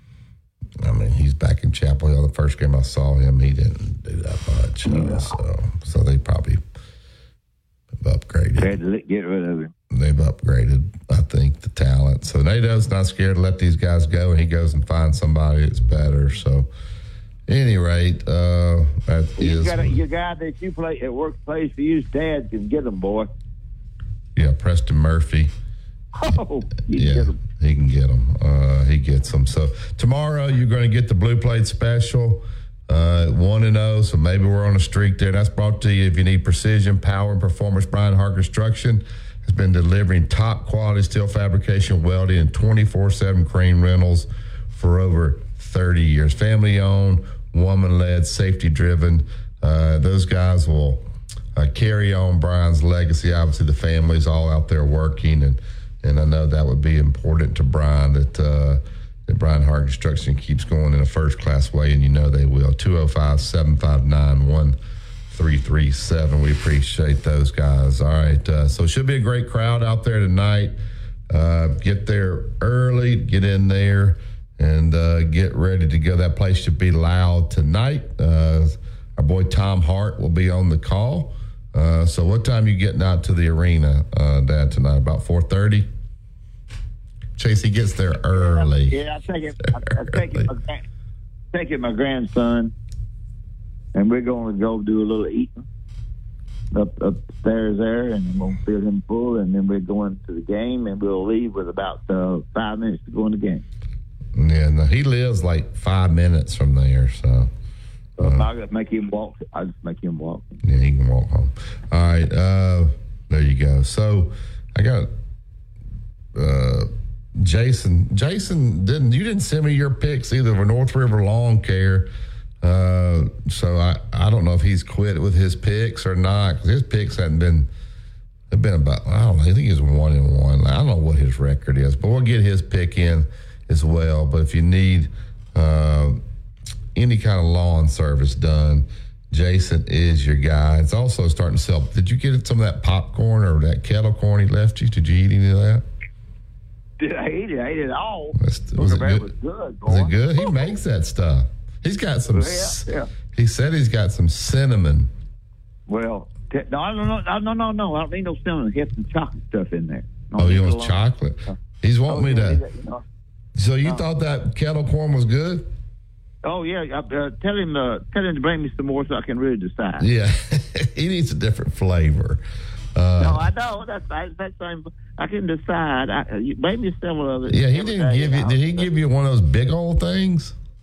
I mean, he's back in Chapel Hill. The first game I saw him, he didn't do that much. Uh, so, so they probably have upgraded. Had to get rid of him. They've upgraded, I think, the talent. So Nado's not scared to let these guys go, and he goes and finds somebody that's better. So, at any rate, uh, that you is. Got a, your guy that you play at work plays for you, dad can get him, boy. Yeah, Preston Murphy. Oh, you yeah, get him. he can get them. Uh, he gets them. So tomorrow you're going to get the Blue Plate Special, uh, one and zero. So maybe we're on a streak there. That's brought to you if you need precision, power, and performance. Brian Hart Construction has been delivering top quality steel fabrication, welding, and twenty-four seven crane rentals for over thirty years. Family owned, woman led, safety driven. Uh, those guys will uh, carry on Brian's legacy. Obviously, the family's all out there working, and And I know that would be important to Brian, that uh, that Brian Hart Construction keeps going in a first-class way, and you know they will. two oh five, seven five nine, one three three seven. We appreciate those guys. All right, uh, so it should be a great crowd out there tonight. Uh, get there early, get in there, and uh, get ready to go. That place should be loud tonight. Uh, our boy Tom Hart will be on the call. Uh, so what time are you getting out to the arena, uh, Dad, tonight? About four thirty? Chase, he gets there early. Yeah, I take it. I, I take it. My, take it. My grandson, and we're going to go do a little eating up upstairs there, and we'll fill him full, and then we're going to the game, and we'll leave with about uh, five minutes to go in the game. Yeah, no, he lives like five minutes from there, so. So if I gotta make him walk, I just make him walk. Yeah, he can walk home. All right, uh, there you go. So I got uh, Jason. Jason didn't you didn't send me your picks either for North River Lawn Care. Uh, so I, I don't know if he's quit with his picks or not, because his picks hadn't been have been about I don't know. I think he's one and one. I don't know what his record is, but we'll get his pick in as well. But if you need uh, any kind of lawn service done, Jason is your guy. It's also starting to sell. Did you get some of that popcorn or that kettle corn he left you? Did you eat any of that? Did I eat it? I ate it all. Was, was it good? Was good, was it good? He makes that stuff. He's got some. Yeah, yeah. He said he's got some cinnamon. Well, t- no, I don't know. No, no, no. I don't need no cinnamon. Get some chocolate stuff in there. No, oh, he wants chocolate. He's wanting oh, me yeah, to. that, you know. So you uh, thought that kettle corn was good? Oh yeah, uh, tell him uh, tell him to bring me some more so I can really decide. Yeah, he needs a different flavor. Uh, no, I know that's that's same. I can decide. I, you bring me several of it. Yeah, he didn't give you. Did he give you one of those big old things?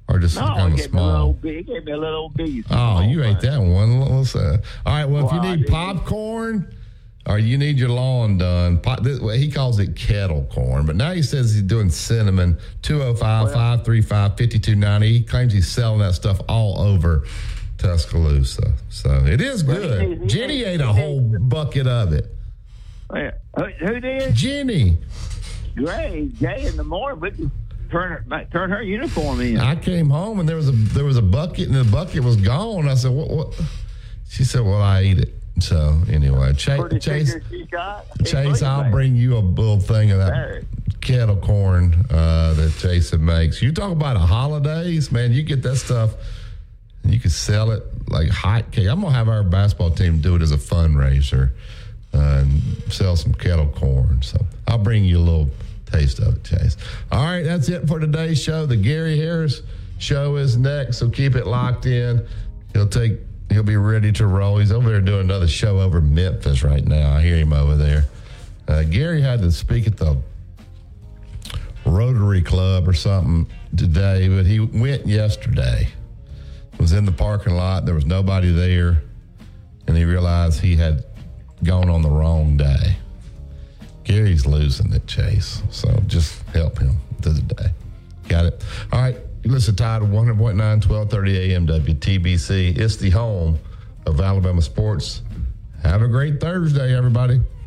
Or just No, kind he of gave me a little small? bit. He gave me a little bit. Oh, you ate that one. Let's, uh, all right, well, Well, if I you need didn't- popcorn or you need your lawn done, pot, this, well, he calls it kettle corn, but now he says he's doing cinnamon. two oh five, five three five, five two nine zero. He claims he's selling that stuff all over Tuscaloosa. So it is Well, he good. needs- he Jenny needs- ate a he whole bucket of it. Yeah. Who, who did? Jenny. Great. Jay in the morning, but turn her turn her uniform in. I came home and there was a there was a bucket and the bucket was gone. I said, "What?" what? She said, "Well, I ate it." So anyway, Chase, Pretty Chase, figure she got. Chase, I'll Anyway. bring you a little thing of that There. kettle corn uh, that Jason makes. You talk about the holidays, man. You get that stuff, and you can sell it like hotcakes. I'm gonna have our basketball team do it as a fundraiser uh, and sell some kettle corn. So I'll bring you a little taste of it, Chase. All right, that's it for today's show. The Gary Harris Show is next, so keep it locked in. He'll take. He'll be ready to roll. He's over there doing another show over in Memphis right now. I hear him over there. Uh, Gary had to speak at the Rotary Club or something today, but he went yesterday. Was in the parking lot. There was nobody there, and he realized he had gone on the wrong day. Gary's losing it, Chase. So just help him through the day. Got it? All right. You listen to Tide one hundred point nine, twelve thirty A M W T B C. It's the home of Alabama sports. Have a great Thursday, everybody.